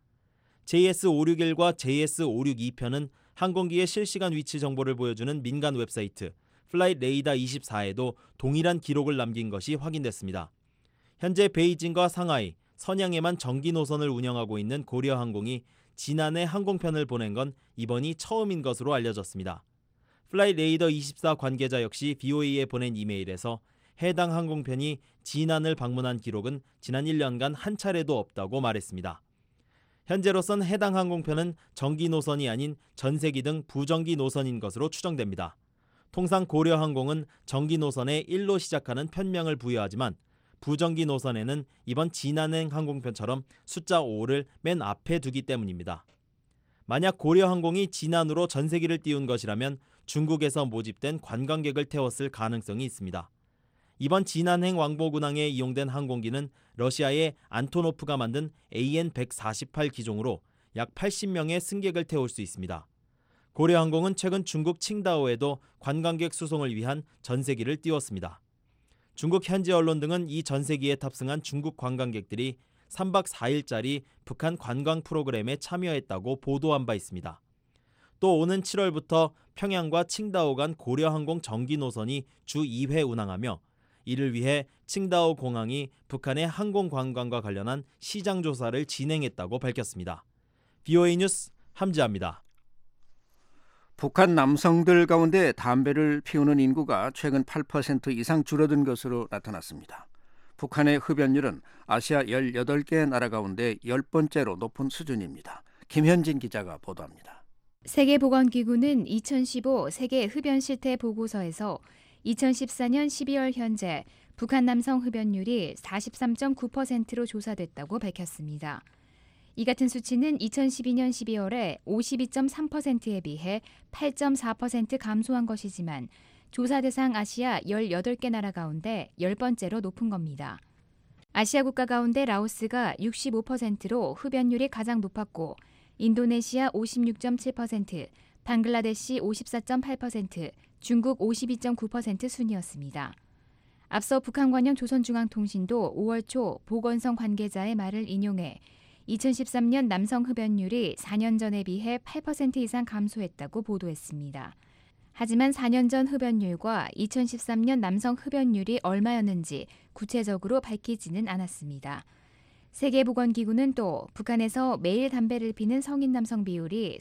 JS561과 JS562편은 항공기의 실시간 위치 정보를 보여주는 민간 웹사이트 플라잇 레이더 24에도 동일한 기록을 남긴 것이 확인됐습니다. 현재 베이징과 상하이, 선양에만 정기 노선을 운영하고 있는 고려항공이 진안에 항공편을 보낸 건 이번이 처음인 것으로 알려졌습니다. 플라잇 레이더 24 관계자 역시 BOA에 보낸 이메일에서 해당 항공편이 진안을 방문한 기록은 지난 1년간 한 차례도 없다고 말했습니다. 현재로선 해당 항공편은 정기 노선이 아닌 전세기 등 부정기 노선인 것으로 추정됩니다. 통상 고려항공은 정기 노선에 1로 시작하는 편명을 부여하지만 부정기 노선에는 이번 진안행 항공편처럼 숫자 5를 맨 앞에 두기 때문입니다. 만약 고려항공이 진안으로 전세기를 띄운 것이라면 중국에서 모집된 관광객을 태웠을 가능성이 있습니다. 이번 진안행 왕복 운항에 이용된 항공기는 러시아의 안토노프가 만든 AN-148 기종으로 약 80명의 승객을 태울 수 있습니다. 고려항공은 최근 중국 칭다오에도 관광객 수송을 위한 전세기를 띄웠습니다. 중국 현지 언론 등은 이 전세기에 탑승한 중국 관광객들이 3박 4일짜리 북한 관광 프로그램에 참여했다고 보도한 바 있습니다. 또 오는 7월부터 평양과 칭다오 간 고려항공 정기 노선이 주 2회 운항하며 이를 위해 칭다오 공항이 북한의 항공 관광과 관련한 시장 조사를 진행했다고 밝혔습니다. BOA 뉴스 함지아입니다. 북한 남성들 가운데 담배를 피우는 인구가 최근 8% 이상 줄어든 것으로 나타났습니다. 북한의 흡연율은 아시아 18개 나라 가운데 10번째로 높은 수준입니다. 김현진 기자가 보도합니다. 세계보건기구는 2015 세계 흡연 실태 보고서에서 2014년 12월 현재 북한 남성 흡연율이 43.9%로 조사됐다고 밝혔습니다. 이 같은 수치는 2012년 12월에 52.3%에 비해 8.4% 감소한 것이지만 조사 대상 아시아 18개 나라 가운데 10번째로 높은 겁니다. 아시아 국가 가운데 라오스가 65%로 흡연율이 가장 높았고 인도네시아 56.7%, 방글라데시 54.8%, 중국 52.9% 순이었습니다. 앞서 북한 관영 조선중앙통신도 5월 초 보건성 관계자의 말을 인용해 2013년 남성 흡연율이 4년 전에 비해 8% 이상 감소했다고 보도했습니다. 하지만 4년 전 흡연율과 2013년 남성 흡연율이 얼마였는지 구체적으로 밝히지는 않았습니다. 세계보건기구는 또 북한에서 매일 담배를 피는 성인 남성 비율이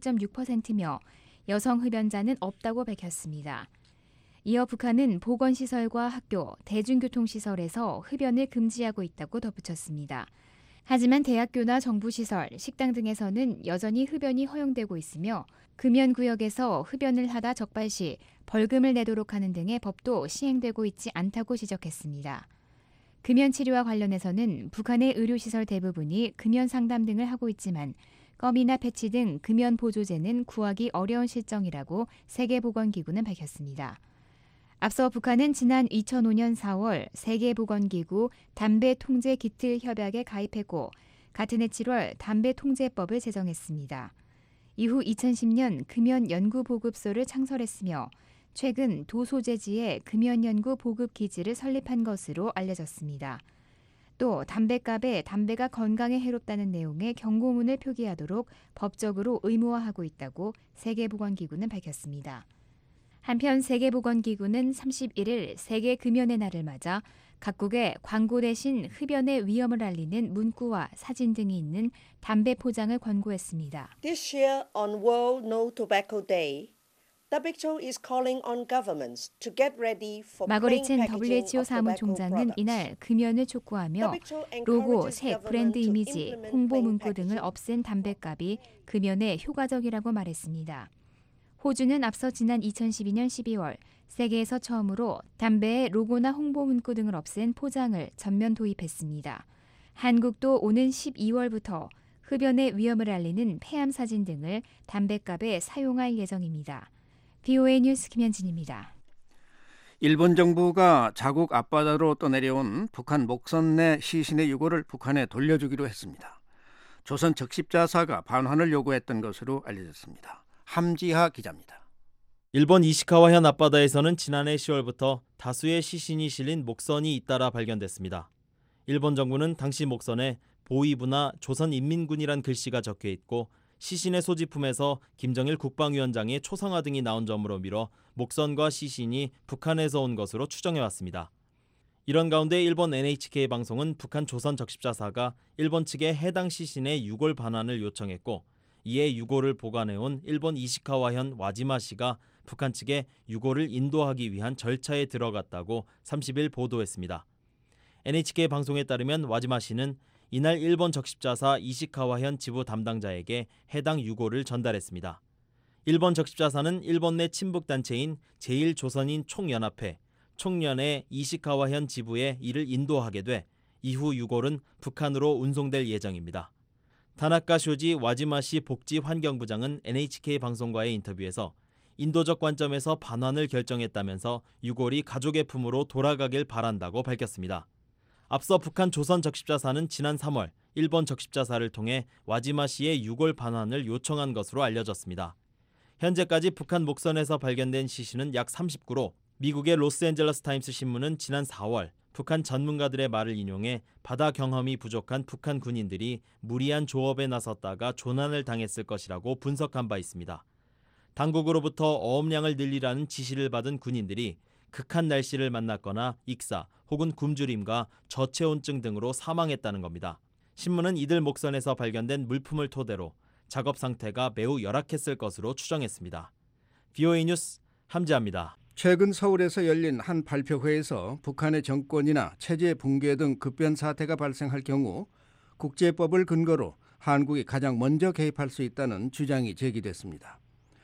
32.6%며 여성 흡연자는 없다고 밝혔습니다. 이어 북한은 보건시설과 학교, 대중교통시설에서 흡연을 금지하고 있다고 덧붙였습니다. 하지만 대학교나 정부시설, 식당 등에서는 여전히 흡연이 허용되고 있으며 금연구역에서 흡연을 하다 적발 시 벌금을 내도록 하는 등의 법도 시행되고 있지 않다고 지적했습니다. 금연치료와 관련해서는 북한의 의료시설 대부분이 금연상담 등을 하고 있지만 껌이나 패치 등 금연보조제는 구하기 어려운 실정이라고 세계보건기구는 밝혔습니다. 앞서 북한은 지난 2005년 4월 세계보건기구 담배통제기틀협약에 가입했고 같은 해 7월 담배통제법을 제정했습니다. 이후 2010년 금연연구보급소를 창설했으며 최근 도소재지에 금연연구 보급기지를 설립한 것으로 알려졌습니다. 또 담뱃갑에 담배가 건강에 해롭다는 내용의 경고문을 표기하도록 법적으로 의무화하고 있다고 세계보건기구는 밝혔습니다. 한편 세계보건기구는 31일 세계 금연의 날을 맞아 각국에 광고 대신 흡연의 위험을 알리는 문구와 사진 등이 있는 담배 포장을 권고했습니다. This year on World No Tobacco Day, WHO is calling on governments to get ready for 마거리첸 plain packaging WHO of 사무총장은 tobacco 이날 금연을 촉구하며 로고, 색, 브랜드 이미지, 홍보 문구 등을 없앤 담뱃갑이 금연에 효과적이라고 말했습니다. 호주는 앞서 지난 2012년 12월 세계에서 처음으로 담배의 로고나 홍보 문구 등을 없앤 포장을 전면 도입했습니다. 한국도 오는 12월부터 흡연의 위험을 알리는 폐암 사진 등을 담뱃갑에 사용할 예정입니다. VOA 뉴스 김현진입니다. 일본 정부가 자국 앞바다로 떠내려온 북한 목선 내 시신의 유골을 북한에 돌려주기로 했습니다. 조선 적십자사가 반환을 요구했던 것으로 알려졌습니다. 함지하 기자입니다. 일본 이시카와현 앞바다에서는 지난해 10월부터 다수의 시신이 실린 목선이 잇따라 발견됐습니다. 일본 정부는 당시 목선에 보위부나 조선인민군이란 글씨가 적혀 있고 시신의 소지품에서 김정일 국방위원장의 초상화 등이 나온 점으로 미뤄 목선과 시신이 북한에서 온 것으로 추정해왔습니다. 이런 가운데 일본 NHK 방송은 북한 조선 적십자사가 일본 측에 해당 시신의 유골 반환을 요청했고 이에 유골을 보관해온 일본 이시카와현 와지마시가 북한 측에 유골을 인도하기 위한 절차에 들어갔다고 30일 보도했습니다. NHK 방송에 따르면 와지마시는 이날 일본 적십자사 이시카와현 지부 담당자에게 해당 유골을 전달했습니다. 일본 적십자사는 일본 내 친북단체인 제1조선인 총연합회, 총연의 이시카와현 지부에 이를 인도하게 돼 이후 유골은 북한으로 운송될 예정입니다. 타나카 쇼지 와지마시 복지환경부장은 NHK 방송과의 인터뷰에서 인도적 관점에서 반환을 결정했다면서 유골이 가족의 품으로 돌아가길 바란다고 밝혔습니다. 앞서 북한 조선 적십자사는 지난 3월 일본 적십자사를 통해 와지마시의 유골 반환을 요청한 것으로 알려졌습니다. 현재까지 북한 목선에서 발견된 시신은 약 39로 미국의 로스앤젤러스 타임스 신문은 지난 4월 북한 전문가들의 말을 인용해 바다 경험이 부족한 북한 군인들이 무리한 조업에 나섰다가 조난을 당했을 것이라고 분석한 바 있습니다. 당국으로부터 어업량을 늘리라는 지시를 받은 군인들이 극한 날씨를 만났거나 익사 혹은 굶주림과 저체온증 등으로 사망했다는 겁니다. 신문은 이들 목선에서 발견된 물품을 토대로 작업 상태가 매우 열악했을 것으로 추정했습니다. VOA 뉴스 함지아입니다. 최근 서울에서 열린 한 발표회에서 북한의 정권이나 체제 붕괴 등 급변 사태가 발생할 경우 국제법을 근거로 한국이 가장 먼저 개입할 수 있다는 주장이 제기됐습니다.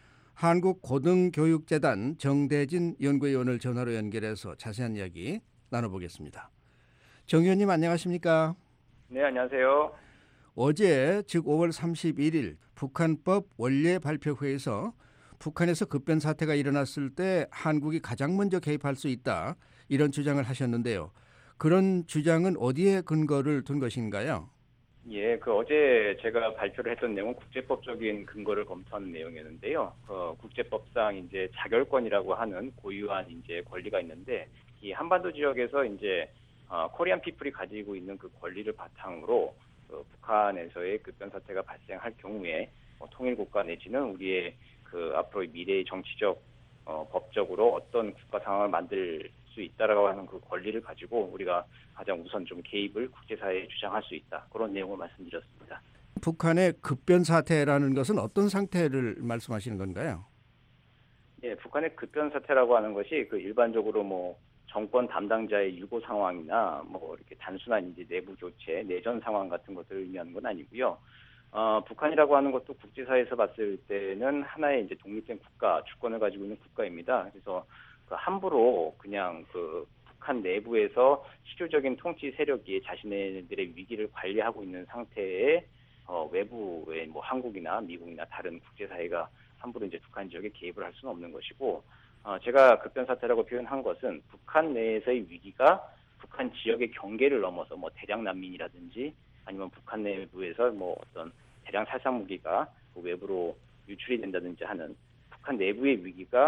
한국고등교육재단 정대진 연구위원을 전화로 연결해서 자세한 이야기 나눠보겠습니다. 정 의원님 안녕하십니까? 네, 안녕하세요. 어제 즉 5월 31일 북한법 원례 발표회에서 북한에서 급변 사태가 일어났을 때 한국이 가장 먼저 개입할 수 있다 이런 주장을 하셨는데요. 그런 주장은 어디에 근거를 둔 것인가요? 예, 어제 제가 발표를 했던 내용은 국제법적인 근거를 검토하는 내용이었는데요. 국제법상 이제 자결권이라고 하는 고유한 이제 권리가 있는데 이 한반도 지역에서 이제 코리안 피플이 가지고 있는 그 권리를 바탕으로 북한에서의 급변 사태가 발생할 경우에 통일 국가 내지는 우리의 앞으로의 미래의 정치적, 법적으로 어떤 국가 상황을 만들 수 있다라고 하는 그 권리를 가지고 우리가 가장 우선 좀 개입을 국제사회에 주장할 수 있다. 그런 내용을 말씀드렸습니다. 북한의 급변 사태라는 것은 어떤 상태를 말씀하시는 건가요? 예, 북한의 급변 사태라고 하는 것이 일반적으로 정권 담당자의 유고 상황이나 이렇게 단순한 이제 내부 교체, 내전 상황 같은 것들을 의미하는 건 아니고요. 북한이라고 하는 것도 국제사회에서 봤을 때는 하나의 이제 독립된 국가, 주권을 가지고 있는 국가입니다. 그래서 함부로 그냥 북한 내부에서 실효적인 통치 세력이 자신들의 위기를 관리하고 있는 상태에 외부의 한국이나 미국이나 다른 국제사회가 함부로 이제 북한 지역에 개입을 할 수는 없는 것이고, 제가 급변 사태라고 표현한 것은 북한 내에서의 위기가 북한 지역의 경계를 넘어서 대량 난민이라든지 아니면 북한 내부에서 어떤 대량 살상 무기가 외부로 유출이 된다든지 하는 북한 내부의 위기가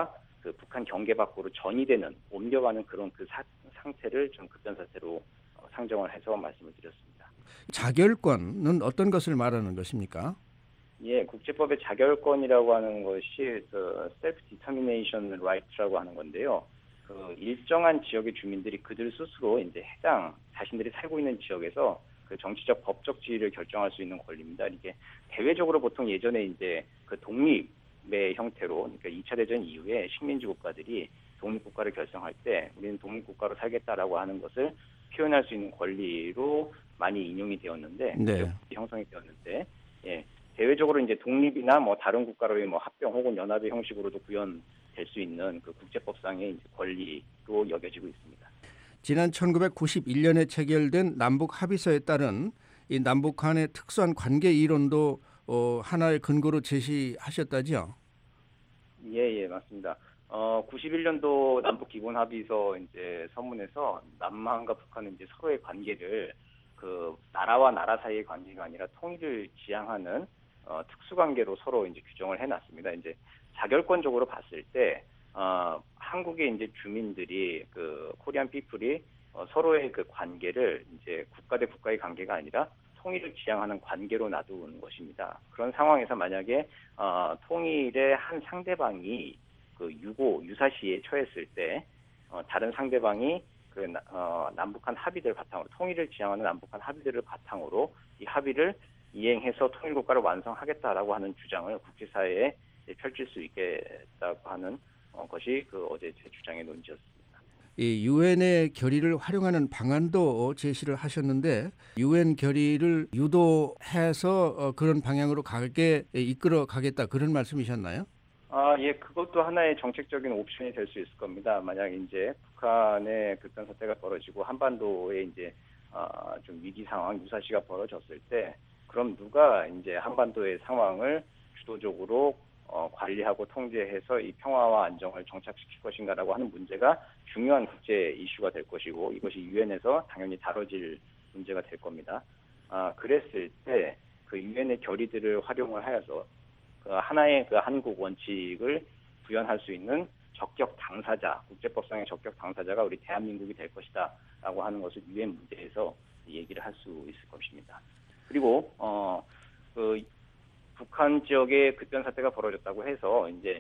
그 북한 경계 밖으로 전이되는 옮겨가는 그런 그 상태를 좀 급변사태로 상정을 해서 말씀을 드렸습니다. 자결권은 어떤 것을 말하는 것입니까? 예, 국제법의 자결권이라고 하는 것이 self determination right라고 하는 건데요. 그 일정한 지역의 주민들이 그들 스스로 이제 자신들이 살고 있는 지역에서 그 정치적 법적 지위를 결정할 수 있는 권리입니다. 이게 대외적으로 보통 예전에 이제 그 독립의 형태로, 그러니까 2차 대전 이후에 식민지 국가들이 독립국가를 결성할 때 우리는 독립국가로 살겠다라고 하는 것을 표현할 수 있는 권리로 많이 인용이 되었는데, 네. 형성이 되었는데, 예, 대외적으로 이제 독립이나 뭐 다른 국가로의 뭐 합병 혹은 연합의 형식으로도 구현될 수 있는 그 국제법상의 이제 권리로 여겨지고 있습니다. 지난 1991년에 체결된 남북 합의서에 따른 이 남북 간의 특수한 관계 이론도 하나의 근거로 제시하셨다죠? 예, 맞습니다. 91년도 남북 기본 합의서 이제 서문에서 남한과 북한은 이제 서로의 관계를 그 나라와 나라 사이의 관계가 아니라 통일을 지향하는 특수 관계로 서로 이제 규정을 해놨습니다. 이제 자결권적으로 봤을 때 한국의 이제 주민들이 그 코리안 피플이 서로의 그 관계를 이제 국가 대 국가의 관계가 아니라 통일을 지향하는 관계로 놔두는 것입니다. 그런 상황에서 만약에 통일의 한 상대방이 그 유사시에 처했을 때 다른 상대방이 그 남북한 합의들을 바탕으로 통일을 지향하는 남북한 합의들을 바탕으로 이 합의를 이행해서 통일국가를 완성하겠다라고 하는 주장을 국제사회에 펼칠 수 있겠다고 하는 것이 그 어제 제 주장의 논지였습니다. 이 유엔의 결의를 활용하는 방안도 제시를 하셨는데 유엔 결의를 유도해서 그런 방향으로 이끌어 가겠다 그런 말씀이셨나요? 예, 그것도 하나의 정책적인 옵션이 될 수 있을 겁니다. 만약 이제 북한의 급변 사태가 벌어지고 한반도에 이제 좀 위기 상황, 유사시가 벌어졌을 때, 그럼 누가 이제 한반도의 상황을 주도적으로 관리하고 통제해서 이 평화와 안정을 정착시킬 것인가라고 하는 문제가 중요한 국제 이슈가 될 것이고, 이것이 유엔에서 당연히 다뤄질 문제가 될 겁니다. 그랬을 때 그 유엔의 결의들을 활용을 하여서 그 하나의 그 한국 원칙을 구현할 수 있는 적격 당사자, 국제법상의 적격 당사자가 우리 대한민국이 될 것이다라고 하는 것을 유엔 무대에서 얘기를 할 수 있을 것입니다. 그리고 그 북한 지역에 급변 사태가 벌어졌다고 해서 이제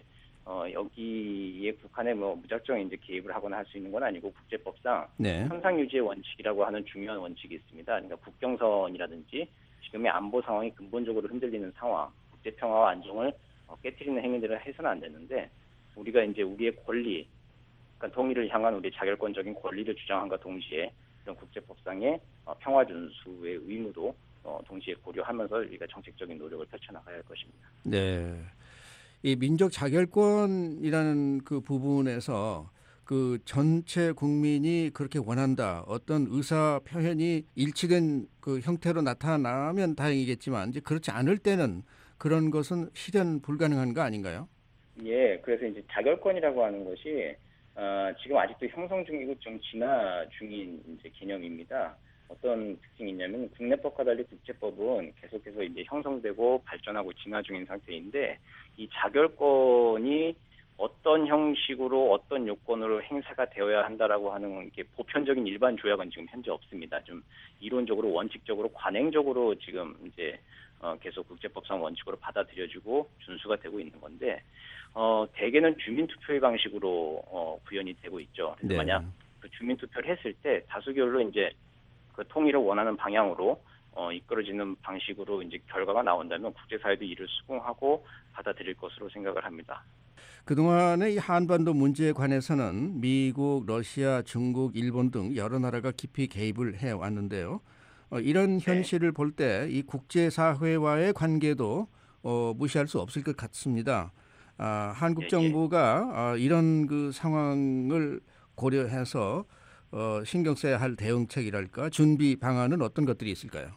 여기에 북한에 뭐 무작정 이제 개입을 하거나 할 수 있는 건 아니고, 국제법상 현상 유지의 원칙이라고 하는 중요한 원칙이 있습니다. 그러니까 국경선이라든지 지금의 안보 상황이 근본적으로 흔들리는 상황, 국제 평화와 안정을 깨트리는 행위들을 해서는 안 되는데, 우리가 이제 우리의 권리, 그러니까 통일을 향한 우리 자결권적인 권리를 주장함과 동시에 이런 국제법상의 평화 준수의 의무도 동시에 고려하면서 우리가 정책적인 노력을 펼쳐나가야 할 것입니다. 네, 이 민족 자결권이라는 그 부분에서 그 전체 국민이 그렇게 원한다, 어떤 의사 표현이 일치된 그 형태로 나타나면 다행이겠지만 이제 그렇지 않을 때는 그런 것은 실현 불가능한 거 아닌가요? 예, 그래서 이제 자결권이라고 하는 것이 지금 아직도 형성 중이고 좀 진화 중인 이제 개념입니다. 어떤 특징이 있냐면, 국내법과 달리 국제법은 계속해서 이제 형성되고 발전하고 진화 중인 상태인데, 이 자결권이 어떤 형식으로 어떤 요건으로 행사가 되어야 한다라고 하는 게 보편적인 일반 조약은 지금 현재 없습니다. 좀 이론적으로 원칙적으로 관행적으로 지금 이제 계속 국제법상 원칙으로 받아들여지고 준수가 되고 있는 건데, 대개는 주민투표의 방식으로 구현이 되고 있죠. 그래서 만약 그 주민투표를 했을 때 다수결로 이제 그 통일을 원하는 방향으로 이끌어지는 방식으로 이제 결과가 나온다면 국제사회도 이를 수긍하고 받아들일 것으로 생각을 합니다. 그동안의 이 한반도 문제에 관해서는 미국, 러시아, 중국, 일본 등 여러 나라가 깊이 개입을 해왔는데요. 이런 현실을 볼 때 이 국제사회와의 관계도 무시할 수 없을 것 같습니다. 한국 정부가 이런 그 상황을 고려해서 신경 써야 할 대응책이랄까, 준비 방안은 어떤 것들이 있을까요?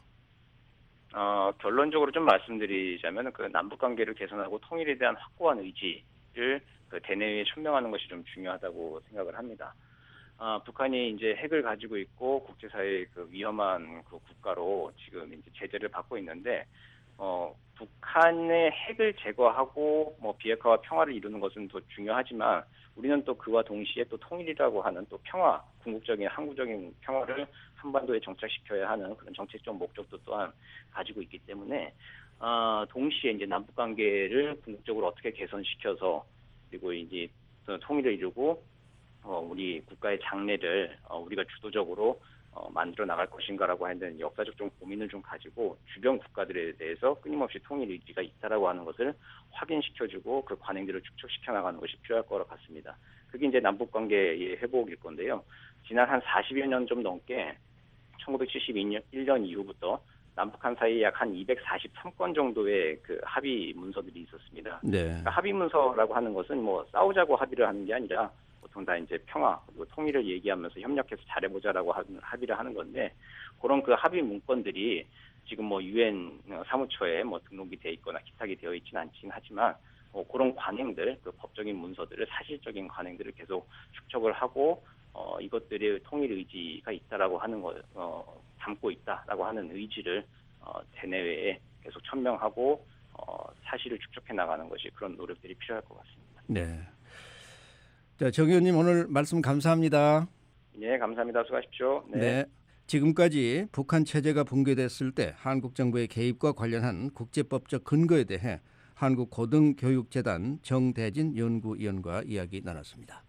결론적으로 좀 말씀드리자면, 그 남북 관계를 개선하고 통일에 대한 확고한 의지를 그 대내외에 천명하는 것이 좀 중요하다고 생각을 합니다. 북한이 이제 핵을 가지고 있고 국제사회의 그 위험한 그 국가로 지금 이제 제재를 받고 있는데, 북한의 핵을 제거하고 뭐 비핵화와 평화를 이루는 것은 더 중요하지만 우리는 또 그와 동시에 또 통일이라고 하는 또 평화, 궁극적인 항구적인 평화를 한반도에 정착시켜야 하는 그런 정책적 목적도 또한 가지고 있기 때문에 동시에 이제 남북 관계를 궁극적으로 어떻게 개선시켜서 그리고 이제 통일을 이루고 우리 국가의 장래를 우리가 주도적으로 만들어 나갈 것인가라고 하는 역사적 좀 고민을 좀 가지고 주변 국가들에 대해서 끊임없이 통일 의지가 있다라고 하는 것을 확인시켜주고 그 관행들을 축적시켜 나가는 것이 필요할 거라고 같습니다. 그게 이제 남북 관계의 회복일 건데요. 지난 한 40여 년 좀 넘게 1971년 이후부터 남북한 사이에 약 한 243건 정도의 그 합의 문서들이 있었습니다. 네. 그러니까 합의 문서라고 하는 것은 뭐 싸우자고 합의를 하는 게 아니라 보통 다 이제 평화 그리고 통일을 얘기하면서 협력해서 잘해보자라고 하는 합의를 하는 건데 그런 그 합의 문건들이 지금 뭐 유엔 사무처에 뭐 등록이 돼 있거나 기탁이 되어 있지는 않긴 하지만 그런 관행들, 그 법적인 문서들을 사실적인 관행들을 계속 축적을 하고 이것들의 통일 의지가 있다라고 하는 거 담고 있다라고 하는 의지를 대내외에 계속 천명하고 사실을 축적해 나가는 것이 그런 노력들이 필요할 것 같습니다. 네. 자, 정 의원님 오늘 말씀 감사합니다. 네, 감사합니다. 수고하십시오. 네. 지금까지 북한 체제가 붕괴됐을 때 한국 정부의 개입과 관련한 국제법적 근거에 대해 한국고등교육재단 정대진 연구위원과 이야기 나눴습니다.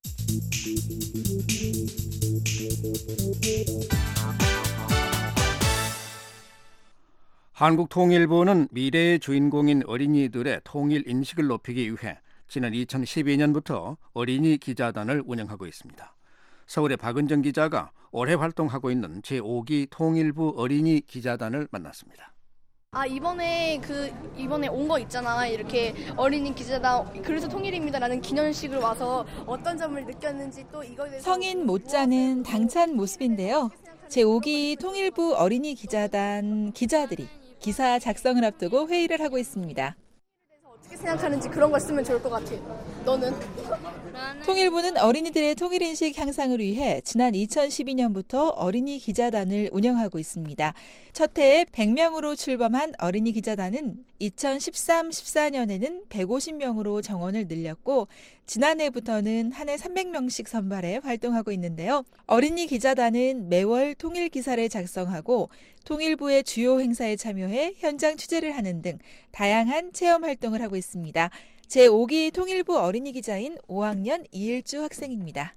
한국통일부는 미래의 주인공인 어린이들의 통일 인식을 높이기 위해 지난 2012년부터 어린이 기자단을 운영하고 있습니다. 서울의 박은정 기자가 올해 활동하고 있는 제5기 통일부 어린이 기자단을 만났습니다. 이번에 온 거 있잖아. 이렇게 어린이 기자단 그래서 통일입니다라는 기념식을 와서 어떤 점을 느꼈는지 또 이거에 대해서 성인 못지않은 당찬 모습인데요. 제5기 통일부 어린이 기자단 기자들이 기사 작성을 앞두고 회의를 하고 있습니다. 어떻게 생각하는지 그런 걸 쓰면 좋을 것 같아. 너는? 통일부는 어린이들의 통일인식 향상을 위해 지난 2012년부터 어린이 기자단을 운영하고 있습니다. 첫 해에 100명으로 출범한 어린이 기자단은 2013-14년에는 150명으로 정원을 늘렸고 지난해부터는 한 해 300명씩 선발해 활동하고 있는데요. 어린이 기자단은 매월 통일 기사를 작성하고 통일부의 주요 행사에 참여해 현장 취재를 하는 등 다양한 체험 활동을 하고 있습니다. 제5기 통일부 어린이 기자인 5학년 이일주 학생입니다.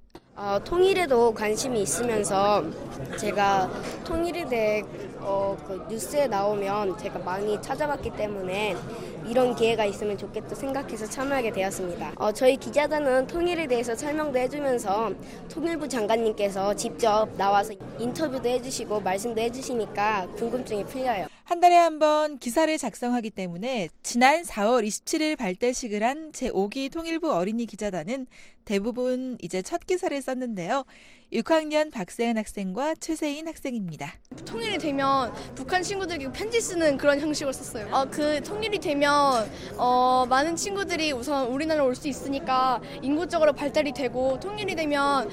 통일에도 관심이 있으면서 제가 통일에 대해 그 뉴스에 나오면 제가 많이 찾아봤기 때문에 이런 기회가 있으면 좋겠다 생각해서 참여하게 되었습니다. 저희 기자단은 통일에 대해서 설명도 해주면서 통일부 장관님께서 직접 나와서 인터뷰도 해주시고 말씀도 해주시니까 궁금증이 풀려요. 한 달에 한 번 기사를 작성하기 때문에 지난 4월 27일 발대식을 한 제5기 통일부 어린이 기자단은 대부분 이제 첫 기사를 썼는데요. 6학년 박세은 학생과 최세인 학생입니다. 통일이 되면 북한 친구들에게 편지 쓰는 그런 형식으로 썼어요. 그 통일이 되면 많은 친구들이 우선 우리나라에 올 수 있으니까 인구적으로 발달이 되고 통일이 되면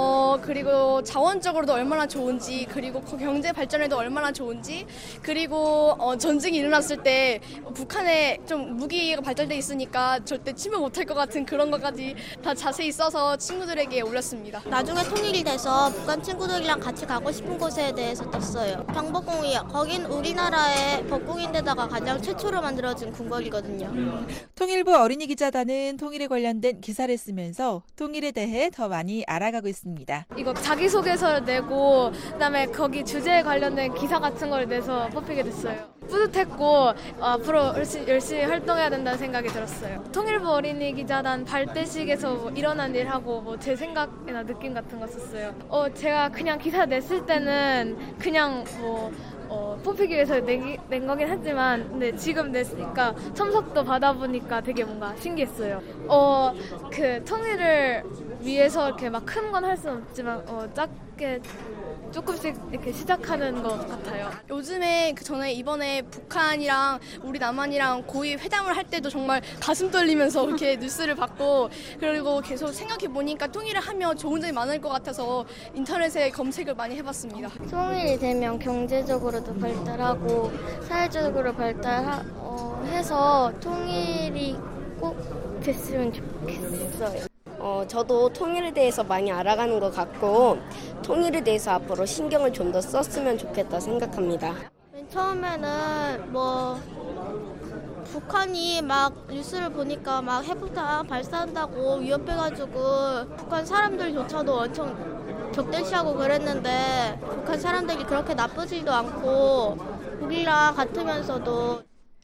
그리고 자원적으로도 얼마나 좋은지 그리고 경제 발전에도 얼마나 좋은지 그리고 전쟁이 일어났을 때 북한에 좀 무기가 발달돼 있으니까 절대 침몰 못할 것 같은 그런 것까지 다 자세히 써서 친구들에게 올렸습니다. 나중에 통일이 돼서 북한 친구들이랑 같이 가고 싶은 곳에 대해서 떴어요. 경복궁이요. 거긴 우리나라의 법궁인데다가 가장 최초로 만들어진 궁궐이거든요. 통일부 어린이 기자단은 통일에 관련된 기사를 쓰면서 통일에 대해 더 많이 알아가고 있습니다. 이거 자기소개서를 내고 그다음에 거기 주제에 관련된 기사 같은 걸 내서 뽑히게 됐어요. 뿌듯했고 앞으로 열심히 활동해야 된다는 생각이 들었어요. 통일부 어린이 기자단 발대식에서 뭐 일어난 일하고 뭐 제 생각이나 느낌 같은 거 썼어요. 제가 그냥 기사 냈을 때는 그냥 뽑히기 위해서 낸 거긴 하지만 근데 지금 냈으니까 첨삭도 받아보니까 되게 뭔가 신기했어요. 그 통일을 위해서 이렇게 막 큰 건 할 수는 없지만 작게 조금씩 이렇게 시작하는 것 같아요. 요즘에 전에 이번에 북한이랑 우리 남한이랑 고위 회담을 할 때도 정말 가슴 떨리면서 이렇게 뉴스를 봤고 그리고 계속 생각해 보니까 통일을 하면 좋은 점이 많을 것 같아서 인터넷에 검색을 많이 해봤습니다. 통일이 되면 경제적으로도 발달하고 사회적으로 발달하고 해서 통일이 꼭 됐으면 좋겠어요. 저도 통일에 대해서 많이 알아가는 것 같고 통일에 대해서 앞으로 신경을 좀 더 썼으면 좋겠다 생각합니다. 맨 처음에는 북한이 막 뉴스를 보니까 막 핵폭탄 발사한다고 위협해가지고 북한 사람들조차도 엄청 적대시하고 그랬는데 북한 사람들이 그렇게 나쁘지도 않고 우리랑 같으면서도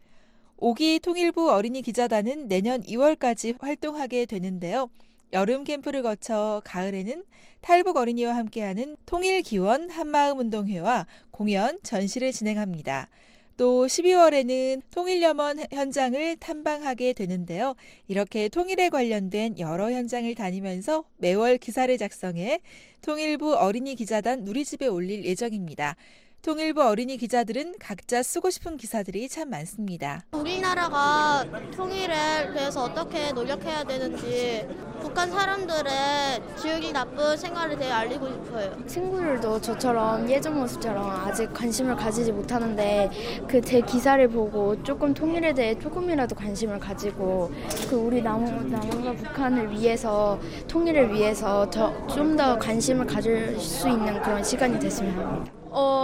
5기 통일부 어린이 기자단은 내년 2월까지 활동하게 되는데요. 여름 캠프를 거쳐 가을에는 탈북 어린이와 함께하는 통일기원 한마음운동회와 공연, 전시를 진행합니다. 또 12월에는 통일염원 현장을 탐방하게 되는데요. 이렇게 통일에 관련된 여러 현장을 다니면서 매월 기사를 작성해 통일부 어린이 기자단 누리집에 올릴 예정입니다. 통일부 어린이 기자들은 각자 쓰고 싶은 기사들이 참 많습니다. 우리나라가 통일에 대해서 어떻게 노력해야 되는지 북한 사람들의 지역이 나쁜 생활에 대해 알리고 싶어요. 친구들도 저처럼 예전 모습처럼 아직 관심을 가지지 못하는데 그 제 기사를 보고 조금 통일에 대해 조금이라도 관심을 가지고 그 우리 남한과 북한을 위해서 통일을 위해서 좀 더 관심을 가질 수 있는 그런 시간이 됐으면 합니다.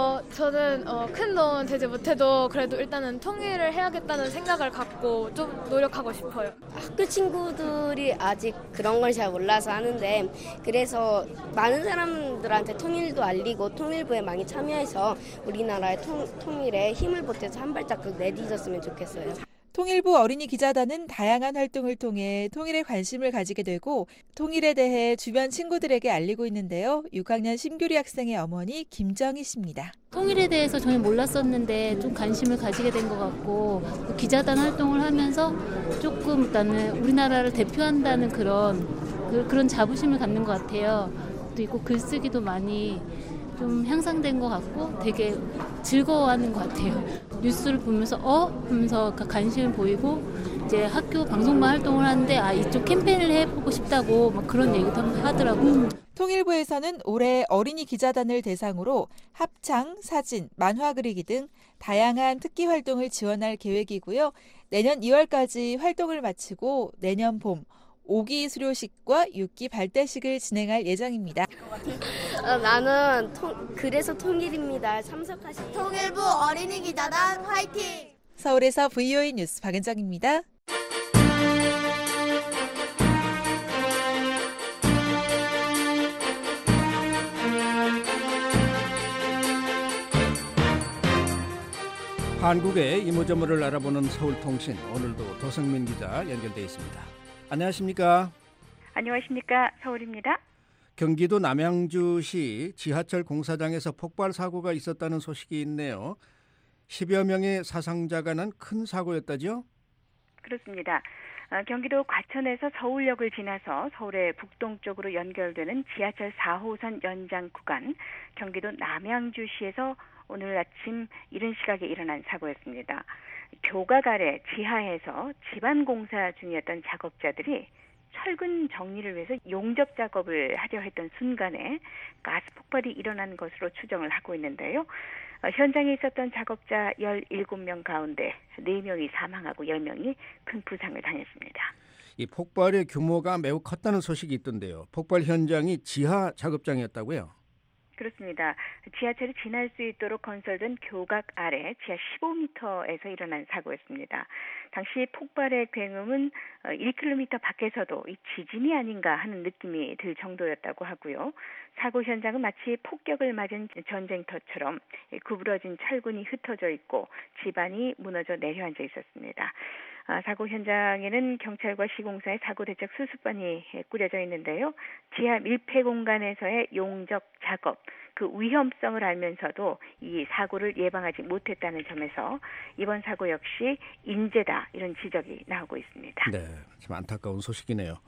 저는 큰 도움은 되지 못해도 그래도 일단은 통일을 해야겠다는 생각을 갖고 좀 노력하고 싶어요. 학교 친구들이 아직 그런 걸 잘 몰라서 하는데 그래서 많은 사람들한테 통일도 알리고 통일부에 많이 참여해서 우리나라의 통일에 힘을 보태서 한 발자국 내딛었으면 좋겠어요. 통일부 어린이 기자단은 다양한 활동을 통해 통일에 관심을 가지게 되고 통일에 대해 주변 친구들에게 알리고 있는데요. 6학년 심규리 학생의 어머니 김정희 씨입니다. 통일에 대해서 전혀 몰랐었는데 좀 관심을 가지게 된 것 같고 기자단 활동을 하면서 조금 일단은 우리나라를 대표한다는 그런 자부심을 갖는 것 같아요. 그리고 글쓰기도 많이 좀 향상된 것 같고 되게 즐거워하는 것 같아요. 뉴스를 보면서 하면서 관심을 보이고 이제 학교 방송반 활동을 하는데 이쪽 캠페인을 해보고 싶다고 막 그런 얘기도 하더라고요. 통일부에서는 올해 어린이 기자단을 대상으로 합창, 사진, 만화 그리기 등 다양한 특기 활동을 지원할 계획이고요. 내년 2월까지 활동을 마치고 내년 봄 5기 수료식과 6기 발대식을 진행할 예정입니다. 나는 그래서 통일입니다. 참석하신 통일부 어린이 기자단 화이팅! 서울에서 VOA 뉴스 박은정입니다. 한국의 이모저모를 알아보는 서울통신, 오늘도 도성민 기자 연결돼 있습니다. 안녕하십니까? 안녕하십니까? 서울입니다. 경기도 남양주시 지하철 공사장에서 폭발 사고가 있었다는 소식이 있네요. 10여 명의 사상자가 난 큰 사고였다죠? 그렇습니다. 경기도 과천에서 서울역을 지나서 서울의 북동쪽으로 연결되는 지하철 4호선 연장 구간, 경기도 남양주시에서 오늘 아침 이른 시각에 일어난 사고였습니다. 교각 아래 지하에서 집안 공사 중이었던 작업자들이 철근 정리를 위해서 용접 작업을 하려 했던 순간에 가스 폭발이 일어난 것으로 추정을 하고 있는데요. 현장에 있었던 작업자 17명 가운데 4명이 사망하고 10명이 큰 부상을 당했습니다. 이 폭발의 규모가 매우 컸다는 소식이 있던데요. 폭발 현장이 지하 작업장이었다고요? 그렇습니다. 지하철이 지날 수 있도록 건설된 교각 아래 지하 15m에서 일어난 사고였습니다. 당시 폭발의 굉음은 1km 밖에서도 이 지진이 아닌가 하는 느낌이 들 정도였다고 하고요. 사고 현장은 마치 폭격을 맞은 전쟁터처럼 구부러진 철근이 흩어져 있고 집안이 무너져 내려앉아 있었습니다. 사고 현장에는 경찰과 시공사의 사고대책 수습반이 꾸려져 있는데요. 지하 밀폐 공간에서의 용접 작업, 그 위험성을 알면서도 이 사고를 예방하지 못했다는 점에서 이번 사고 역시 인재다, 이런 지적이 나오고 있습니다. 네, 참 안타까운 소식이네요.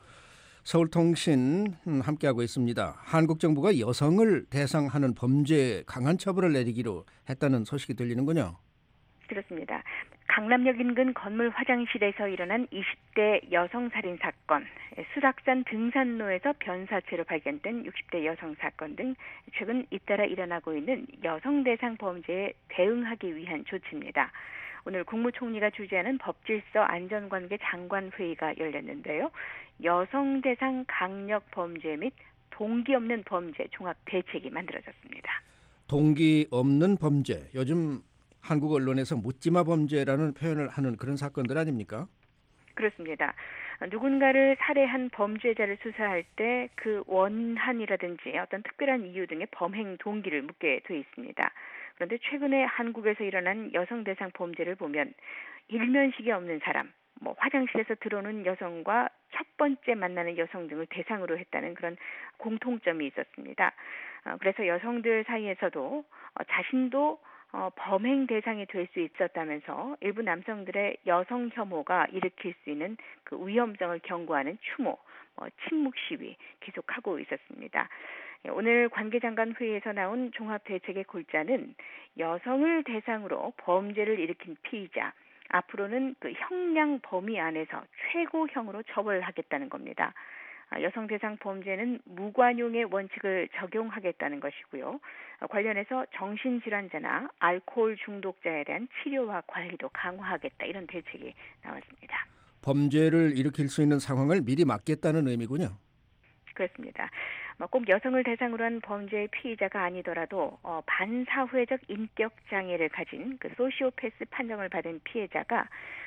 서울통신 함께하고 있습니다. 한국 정부가 여성을 대상하는 범죄에 강한 처벌을 내리기로 했다는 소식이 들리는군요. 그렇습니다. 강남역 인근 건물 화장실에서 일어난 20대 여성 살인 사건, 수락산 등산로에서 변사체로 발견된 60대 여성 사건 등 최근 잇따라 일어나고 있는 여성 대상 범죄에 대응하기 위한 조치입니다. 오늘 국무총리가 주재하는 법질서 안전관계 장관 회의가 열렸는데요. 여성 대상 강력 범죄 및 동기 없는 범죄 종합 대책이 만들어졌습니다. 동기 없는 범죄, 요즘 한국 언론에서 묻지마 범죄라는 표현을 하는 그런 사건들 아닙니까? 그렇습니다. 누군가를 살해한 범죄자를 수사할 때 그 원한이라든지 어떤 특별한 이유 등의 범행 동기를 묻게 돼 있습니다. 그런데 최근에 한국에서 일어난 여성 대상 범죄를 보면 일면식이 없는 사람, 화장실에서 들어오는 여성과 첫 번째 만나는 여성 등을 대상으로 했다는 그런 공통점이 있었습니다. 그래서 여성들 사이에서도 자신도 범행 대상이 될 수 있었다면서 일부 남성들의 여성 혐오가 일으킬 수 있는 그 위험성을 경고하는 추모, 침묵 시위 계속하고 있었습니다. 오늘 관계장관 회의에서 나온 종합대책의 골자는 여성을 대상으로 범죄를 일으킨 피의자, 앞으로는 그 형량 범위 안에서 최고형으로 처벌하겠다는 겁니다. 여성 대상 범죄는 무관용의 원칙을 적용하겠다는 것이고요. 관련해서 정신질환자나 알코올 중독자에 대한 치료와 관리도 강화하겠다, 이런 대책이 나왔습니다. 범죄를 일으킬 수 있는 상황을 미리 막겠다는 의미군요. 그렇습니다. 꼭 여성을 대상으로 한 범죄의 피의자가 아니더라도 반사회적 인격 장애를 가진 그 소시오패스 판정을 받은 피해자가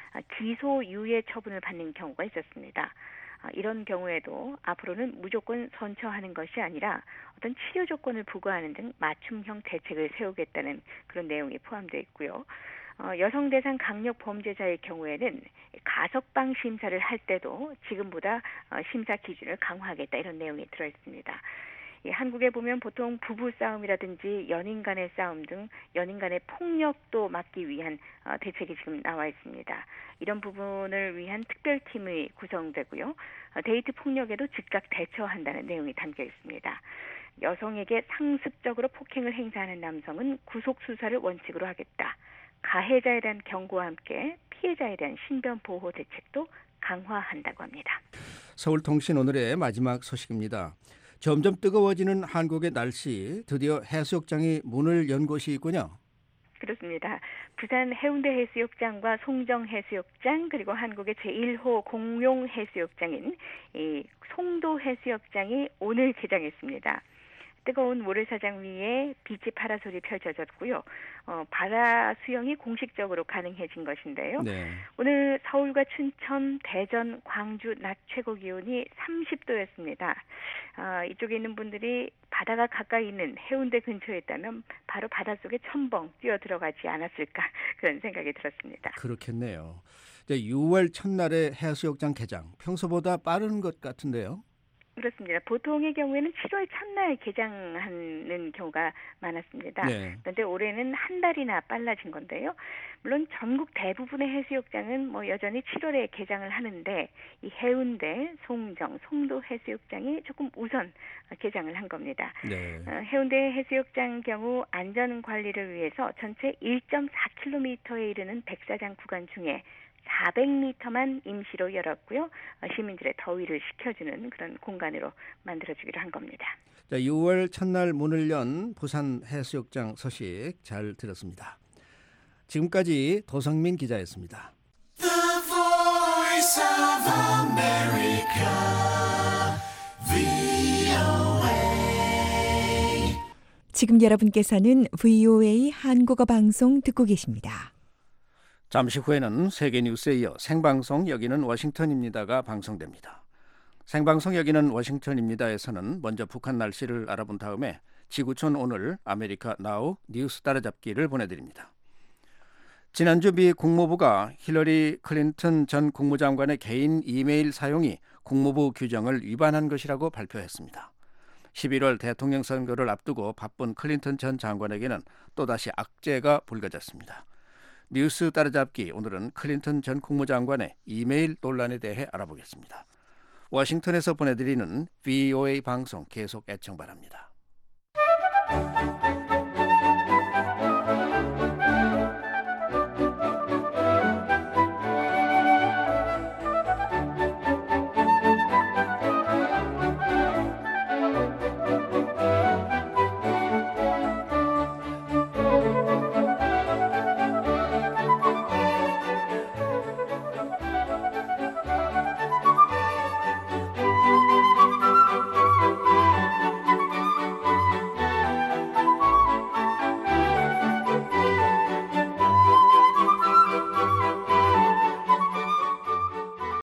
기소유예 처분을 받는 경우가 있었습니다. 이런 경우에도 앞으로는 무조건 선처하는 것이 아니라 어떤 치료 조건을 부과하는 등 맞춤형 대책을 세우겠다는 그런 내용이 포함되어 있고요. 여성 대상 강력 범죄자의 경우에는 가석방 심사를 할 때도 지금보다 심사 기준을 강화하겠다, 이런 내용이 들어있습니다. 한국에 보면 보통 부부싸움이라든지 연인 간의 싸움 등 연인 간의 폭력도 막기 위한 대책이 지금 나와 있습니다. 이런 부분을 위한 특별팀이 구성되고요. 데이트 폭력에도 즉각 대처한다는 내용이 담겨 있습니다. 여성에게 상습적으로 폭행을 행사하는 남성은 구속수사를 원칙으로 하겠다. 가해자에 대한 경고와 함께 피해자에 대한 신변 보호 대책도 강화한다고 합니다. 서울통신 오늘의 마지막 소식입니다. 점점 뜨거워지는 한국의 날씨, 드디어 해수욕장이 문을 연 곳이 있군요. 그렇습니다. 부산 해운대 해수욕장과 송정 해수욕장, 그리고 한국의 제1호 공용 해수욕장인 이 송도 해수욕장이 오늘 개장했습니다. 뜨거운 모래사장 위에 비치 파라솔이 펼쳐졌고요. 바다 수영이 공식적으로 가능해진 것인데요. 네. 오늘 서울과 춘천, 대전, 광주 낮 최고 기온이 30도였습니다. 이쪽에 있는 분들이 바다가 가까이 있는 해운대 근처에 있다면 바로 바닷속에 첨벙 뛰어들어가지 않았을까, 그런 생각이 들었습니다. 그렇겠네요. 6월 첫날에 해수욕장 개장, 평소보다 빠른 것 같은데요. 그렇습니다. 보통의 경우에는 7월 첫날 개장하는 경우가 많았습니다. 네. 그런데 올해는 한 달이나 빨라진 건데요. 물론 전국 대부분의 해수욕장은 여전히 7월에 개장을 하는데 이 해운대, 송정, 송도 해수욕장이 조금 우선 개장을 한 겁니다. 네. 해운대 해수욕장 경우 안전 관리를 위해서 전체 1.4km에 이르는 백사장 구간 중에 400m만 임시로 열었고요. 시민들의 더위를 식혀주는 그런 공간으로 만들어주기로 한 겁니다. 6월 첫날 문을 연 부산 해수욕장 소식 잘 들었습니다. 지금까지 도성민 기자였습니다. The Voice of America, VOA. 지금 여러분께서는 VOA 한국어 방송 듣고 계십니다. 잠시 후에는 세계 뉴스에 이어 생방송 여기는 워싱턴입니다가 방송됩니다. 생방송 여기는 워싱턴입니다에서는 먼저 북한 날씨를 알아본 다음에 지구촌 오늘 아메리카 나우 뉴스 따라잡기를 보내드립니다. 지난주 미 국무부가 힐러리 클린턴 전 국무장관의 개인 이메일 사용이 국무부 규정을 위반한 것이라고 발표했습니다. 11월 대통령 선거를 앞두고 바쁜 클린턴 전 장관에게는 또다시 악재가 불거졌습니다. 뉴스 따라잡기, 오늘은 클린턴 전 국무장관의 이메일 논란에 대해 알아보겠습니다. 워싱턴에서 보내드리는 VOA 방송 계속 애청 바랍니다.